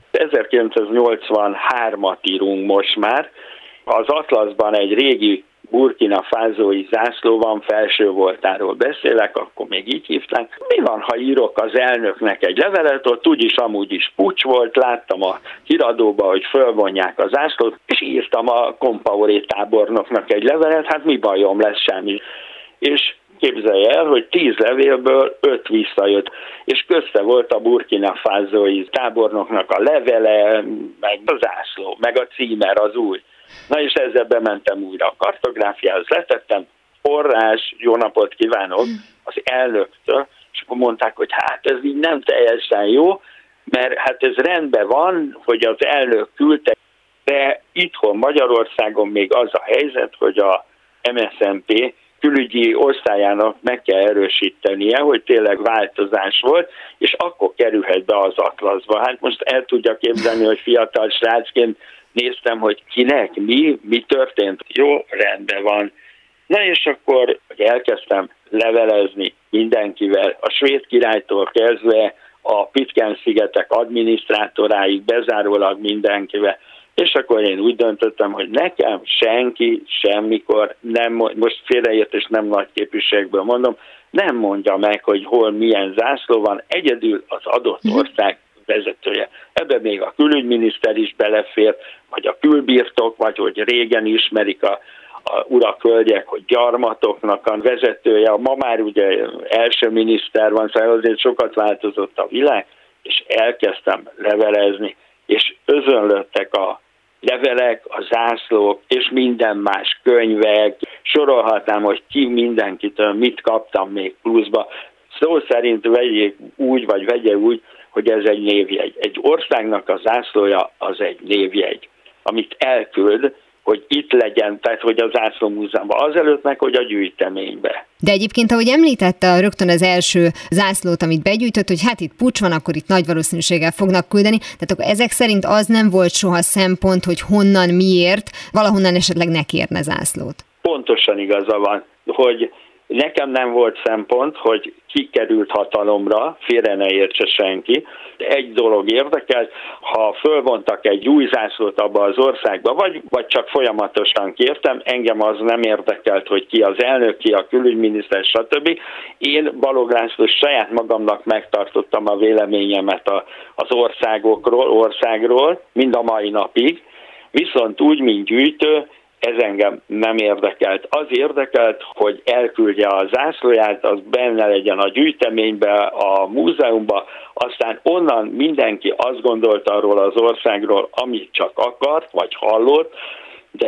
ezerkilencszáznyolcvanhármat írunk most már. Az Atlaszban egy régi Burkina Fasói zászló van, felső voltáról beszélek, akkor még így hívták. Mi van, ha írok az elnöknek egy levelet, ott úgyis amúgy is puccs volt, láttam a híradóba, hogy fölvonják a zászlót, és írtam a Compaoré tábornoknak egy levelet, hát mi bajom lesz, semmi. És képzelje el, hogy tíz levélből öt visszajött, és közte volt a Burkina Fasói tábornoknak a levele, meg a zászló, meg a címer az új. Na és ezzel bementem újra a kartográfiához, letettem, forrás, jó napot kívánok az elnöktől, és akkor mondták, hogy hát ez így nem teljesen jó, mert hát ez rendben van, hogy az elnök küldte, de itthon Magyarországon még az a helyzet, hogy a em es zé em pé külügyi osztályának meg kell erősítenie, hogy tényleg változás volt, és akkor kerülhet be az Atlaszba. Hát most el tudja képzelni, hogy fiatal srácként néztem, hogy kinek, mi, mi történt. Jó, rendben van. Na és akkor elkezdtem levelezni mindenkivel, a svéd királytól kezdve a Pitcairn-szigetek adminisztrátoráig, bezárólag mindenkivel. És akkor én úgy döntöttem, hogy nekem senki semmikor nem, most félreértés nem nagy képviségből mondom, nem mondja meg, hogy hol milyen zászló van, egyedül az adott ország vezetője. Ebben még a külügyminiszter is belefér, vagy a külbirtok, vagy hogy régen ismerik a, a urak-hölgyek, hogy gyarmatoknak a vezetője. Ma már ugye első miniszter van, szóval azért sokat változott a világ, és elkezdtem levelezni, és özönlöttek a levelek, a zászlók, és minden más könyvek, sorolhatnám, hogy ki mindenkitől mit kaptam még pluszba. Szó szerint vegyék úgy, vagy vegye úgy, hogy ez egy névjegy. Egy országnak a zászlója az egy névjegy, amit elküld, hogy itt legyen, tehát hogy a zászló múzeumban, azelőtt meg, hogy a gyűjteménybe. De egyébként, ahogy említette rögtön az első zászlót, amit begyűjtött, hogy hát itt puccs van, akkor itt nagy valószínűséggel fognak küldeni, tehát akkor ezek szerint az nem volt soha szempont, hogy honnan, miért, valahonnan esetleg ne kérne zászlót. Pontosan igaza van, hogy nekem nem volt szempont, hogy ki került hatalomra, félre ne értse senki. Egy dolog érdekelt, ha fölvontak egy új zászlót abba az országba, vagy, vagy csak folyamatosan kértem, engem az nem érdekelt, hogy ki az elnök, ki a külügyminiszter, stb. Én Balogh László saját magamnak megtartottam a véleményemet a, az országokról, országról, mind a mai napig, viszont úgy, mint gyűjtő, ez engem nem érdekelt. Az érdekelt, hogy elküldje a zászlóját, az benne legyen a gyűjteménybe, a múzeumba, aztán onnan mindenki azt gondolt arról az országról, amit csak akart, vagy hallott, de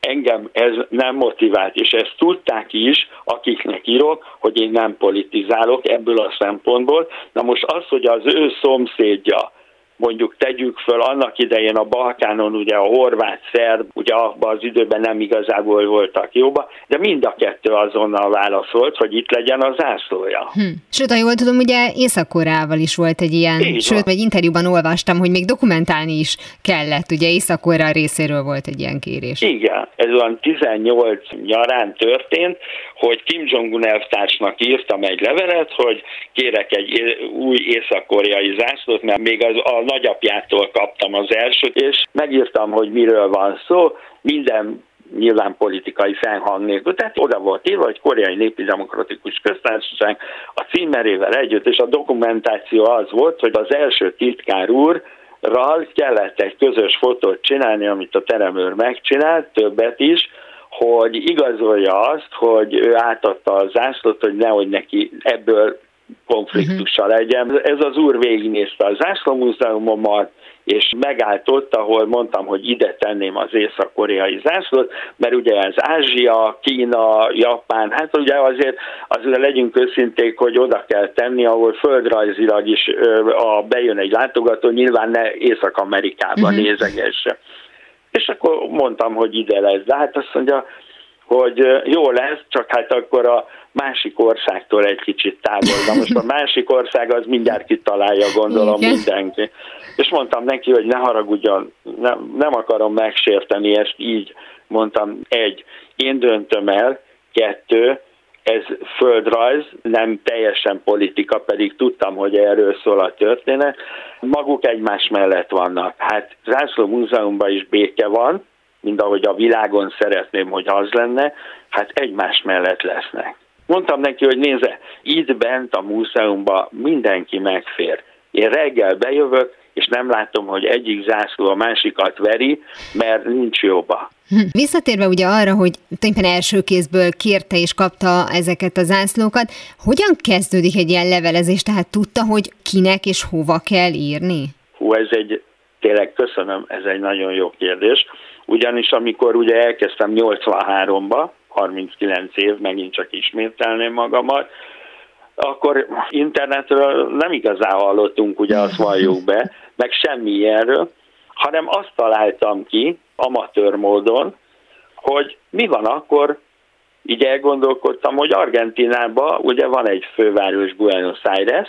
engem ez nem motivált, és ezt tudták is, akiknek írok, hogy én nem politizálok ebből a szempontból. Na most az, hogy az ő szomszédja, mondjuk tegyük föl, annak idején a Balkánon ugye a horvát, szerb, ugye abban az időben nem igazából voltak jóba, de mind a kettő azonnal válaszolt, hogy itt legyen a zászlója. Hm. Sőt, ha jól tudom, ugye Észak-Koreával is volt egy ilyen, így sőt, egy interjúban olvastam, hogy még dokumentálni is kellett, ugye Észak-Korea részéről volt egy ilyen kérés. Igen, ez olyan tizennyolc nyarán történt, hogy Kim Jong-un elvtársnak írtam egy levelet, hogy kérek egy új észak-koreai zászlót, mert még az a nagyapjától kaptam az elsőt, és megírtam, hogy miről van szó, minden nyilván politikai felhang nélkül. Tehát oda volt írva, hogy Koreai Népi Demokratikus Köztársaság a címerével együtt, és a dokumentáció az volt, hogy az első titkár úrral kellett egy közös fotót csinálni, amit a teremőr megcsinált, többet is, hogy igazolja azt, hogy ő átadta a zászlót, hogy nehogy neki ebből konfliktusa legyen. Ez az úr végignézte a zászlómúzeumomat, és megállt ott, ahol mondtam, hogy ide tenném az észak-koreai zászlót, mert ugye ez Ázsia, Kína, Japán, hát ugye azért, azért legyünk őszinték, hogy oda kell tenni, ahol földrajzilag is a, bejön egy látogató, nyilván ne Észak-Amerikában uh-huh. nézegesse. És akkor mondtam, hogy ide lesz, de hát azt mondja, hogy jó lesz, csak hát akkor a másik országtól egy kicsit távol. Na most a másik ország az mindjárt kitalálja, gondolom, igen. Mindenki. És mondtam neki, hogy ne haragudjon, nem, nem akarom megsérteni ezt, így mondtam, egy, én döntöm el, kettő, ez földrajz, nem teljesen politika, pedig tudtam, hogy erről szól a történet. Maguk egymás mellett vannak. Hát Zászló Múzeumban is béke van, mint ahogy a világon szeretném, hogy az lenne, hát egymás mellett lesznek. Mondtam neki, hogy nézze, itt bent a múzeumban mindenki megfér. Én reggel bejövök, és nem látom, hogy egyik zászló a másikat veri, mert nincs jobba. Visszatérve ugye arra, hogy tulajdonképpen első kézből kérte és kapta ezeket a zászlókat, hogyan kezdődik egy ilyen levelezés? Tehát tudta, hogy kinek és hova kell írni? Hú, ez egy, tényleg köszönöm, ez egy nagyon jó kérdés. Ugyanis amikor ugye elkezdtem nyolcvanháromban, harminckilenc év, megint csak ismételném magamat, akkor internetről nem igazán hallottunk, ugye azt valljuk be, meg semmi ilyenről, hanem azt találtam ki amatőr módon, hogy mi van akkor, így elgondolkodtam, hogy Argentínában ugye van egy főváros, Buenos Aires,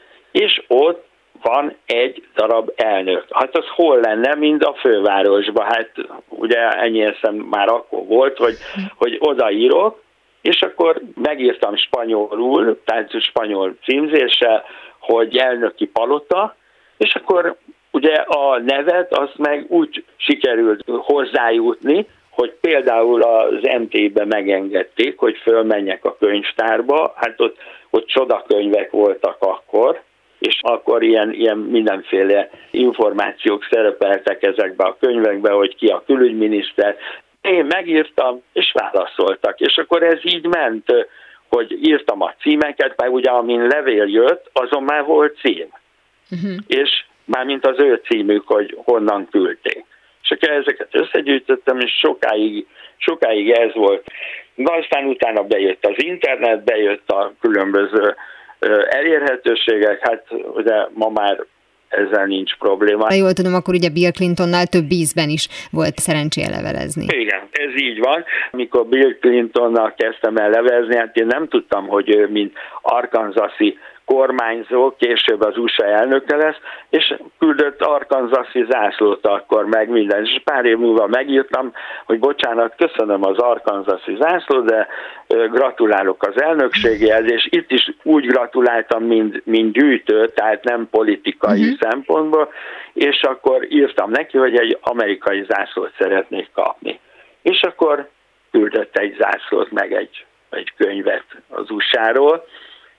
és ott van egy darab elnök. Hát az hol lenne, mint a fővárosban? Hát ugye ennyi eszem már akkor volt, hogy, hogy odaírok, és akkor megírtam spanyolul, tehát spanyol címzéssel, hogy elnöki palota, és akkor ugye a nevet azt meg úgy sikerült hozzájutni, hogy például az em té bé-be megengedték, hogy fölmenjek a könyvtárba, hát ott, ott csodakönyvek voltak akkor, és akkor ilyen, ilyen mindenféle információk szerepeltek ezekbe a könyvekbe, hogy ki a külügyminiszter. Én megírtam, és válaszoltak, és akkor ez így ment, hogy írtam a címeket, mert ugye amin levél jött, azon már volt cím. Uh-huh. És mármint az ő címük, hogy honnan küldték. És akkor ezeket összegyűjtöttem, és sokáig, sokáig ez volt. De aztán utána bejött az internet, bejött a különböző elérhetőségek, hát ugye ma már ezzel nincs probléma. Ha jól tudom, akkor ugye Bill Clintonnál több ízben is volt szerencséje levelezni. Igen, ez így van. Amikor Bill Clintonnal kezdtem el levelezni, hát én nem tudtam, hogy ő, mint arkansasi kormányzó, később az u es á elnöke lesz, és küldött arkansasi zászlót akkor meg minden. És pár év múlva megírtam, hogy bocsánat, köszönöm az arkansasi zászlót, de gratulálok az elnökségéhez, és itt is úgy gratuláltam, mint, mint gyűjtő, tehát nem politikai uh-huh. szempontból, és akkor írtam neki, hogy egy amerikai zászlót szeretnék kapni. És akkor küldött egy zászlót, meg egy, egy könyvet az u es á-ról,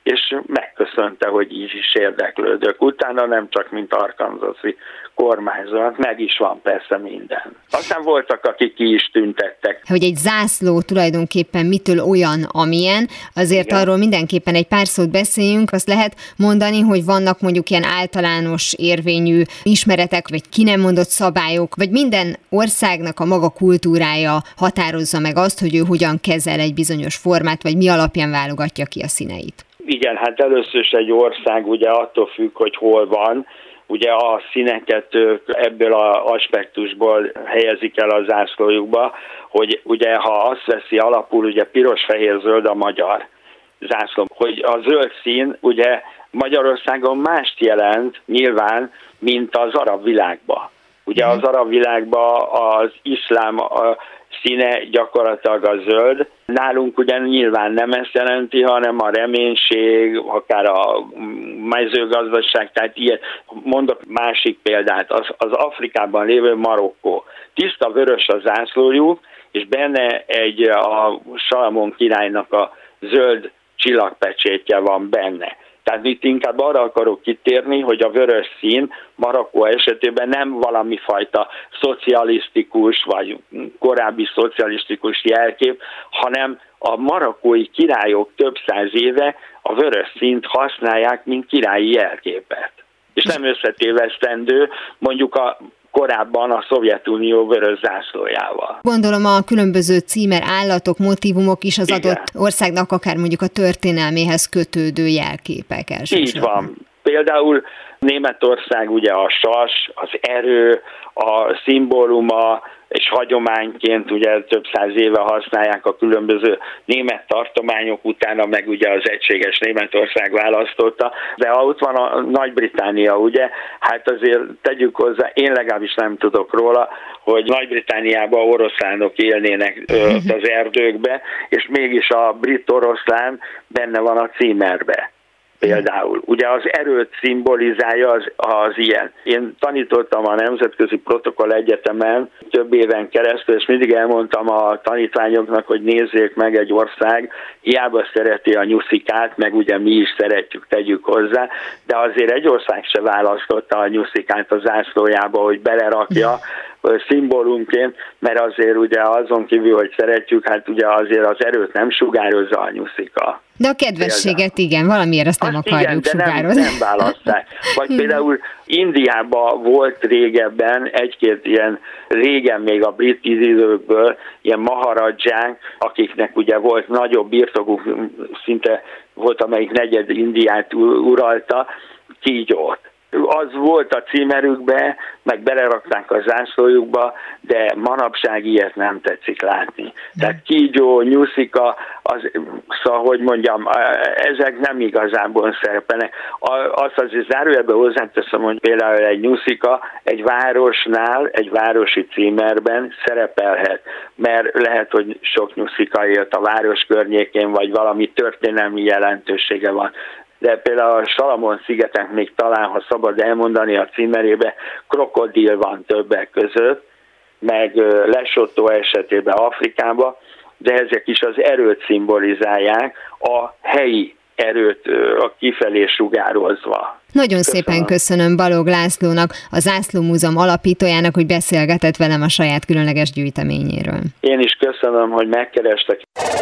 és megköszönte, hogy így is érdeklődök. Utána nem csak mint arkansasi kormányzat, meg is van persze minden. Aztán voltak, akik ki is tüntettek. Hogy egy zászló tulajdonképpen mitől olyan, amilyen, azért igen. Arról mindenképpen egy pár szót beszéljünk. Azt lehet mondani, hogy vannak mondjuk ilyen általános érvényű ismeretek, vagy ki nem mondott szabályok, vagy minden országnak a maga kultúrája határozza meg azt, hogy ő hogyan kezel egy bizonyos formát, vagy mi alapján válogatja ki a színeit. Igen, hát először is egy ország ugye attól függ, hogy hol van. Ugye a színeket ők ebből az aspektusból helyezik el a zászlójukba, hogy ugye ha azt veszi alapul, ugye piros, fehér, zöld a magyar zászló, hogy a zöld szín ugye Magyarországon mást jelent nyilván, mint az arab világban. Ugye az arab világban az iszlám a színe gyakorlatilag a zöld. Nálunk ugye nyilván nem ezt jelenti, hanem a reménység, akár a mezőgazdaság, tehát ilyen. Mondok másik példát, az, az Afrikában lévő Marokkó. Tiszta vörös a zászlójuk, és benne egy a Salamon királynak a zöld csillagpecsétje van benne. Tehát itt inkább arra akarok kitérni, hogy a vörös szín Marokkó esetében nem valami fajta szocialisztikus vagy korábbi szocialisztikus jelkép, hanem a marokkói királyok több száz éve a vörös színt használják, mint királyi jelképet. És nem összetévesztendő mondjuk a korábban a Szovjetunió vörös zászlójával. Gondolom a különböző címer, állatok, motívumok is az igen. adott országnak akár mondjuk a történelméhez kötődő jelképek elsősorban. Így van. Például Németország ugye a sas, az erő, a szimbóluma, és hagyományként ugye több száz éve használják a különböző német tartományok, utána meg ugye az egységes Németország választotta, de ott van a Nagy-Britannia, ugye, hát azért tegyük hozzá, én legalábbis nem tudok róla, hogy Nagy-Britanniában oroszlánok élnének ott az erdőkbe, és mégis a brit oroszlán benne van a címerbe. Például. Ugye az erőt szimbolizálja az, az ilyen. Én tanítottam a Nemzetközi Protokoll Egyetemen több éven keresztül, és mindig elmondtam a tanítványoknak, hogy nézzék meg egy ország, hiába szereti a nyuszikát, meg ugye mi is szeretjük, tegyük hozzá, de azért egy ország se választotta a nyuszikát a zászlójába, hogy belerakja szimbólumként, mert azért ugye azon kívül, hogy szeretjük, hát ugye azért az erőt nem sugározza a nyuszika. De a kedvességet például. Igen, valamiért azt nem azt akarjuk igen, sugározni. Nem, nem választják. Vagy például Indiában volt régebben egy-két ilyen, régen még a brit időkből, ilyen maharadzsák, akiknek ugye volt nagyobb birtokuk, szinte volt, amelyik negyed Indiát uralta, kígyót. Az volt a címerükbe, meg belerakták a zászlójukba, de manapság ilyet nem tetszik látni. Tehát kígyó, nyuszika, az, szóval, hogy mondjam, ezek nem igazából szerepelnek. Azt azért zárójelben hozzáteszem, hogy például egy nyuszika egy városnál, egy városi címerben szerepelhet, mert lehet, hogy sok nyuszika élt a város környékén, vagy valami történelmi jelentősége van. De például a Salamon-szigeten még talán, ha szabad elmondani, a címerébe krokodil van többek között, meg Lesotho esetében Afrikában, de ezek is az erőt szimbolizálják, a helyi erőt a kifelé sugározva. Nagyon köszönöm. Szépen köszönöm Balogh Lászlónak, a Zászló Múzeum alapítójának, hogy beszélgetett velem a saját különleges gyűjteményéről. Én is köszönöm, hogy megkerestek.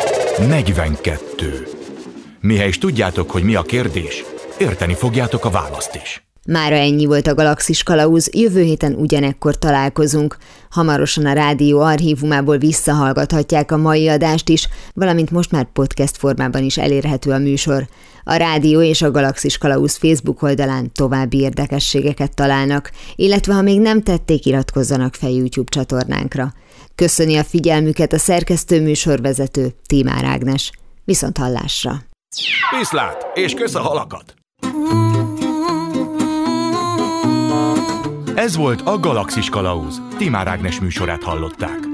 negyvenkettő. Mihely is tudjátok, hogy mi a kérdés, érteni fogjátok a választ is. Mára ennyi volt a Galaxis Kalauz, jövő héten ugyanekkor találkozunk. Hamarosan a rádió archívumából visszahallgathatják a mai adást is, valamint most már podcast formában is elérhető a műsor. A rádió és a Galaxis Kalauz Facebook oldalán további érdekességeket találnak, illetve ha még nem tették, iratkozzanak fel YouTube csatornánkra. Köszöni a figyelmüket a szerkesztő műsorvezető Tímár Ágnes. Viszont hallásra! Viszlát, és kösz a halakat! Ez volt a Galaxis Kalauz. Tímár Ágnes műsorát hallották.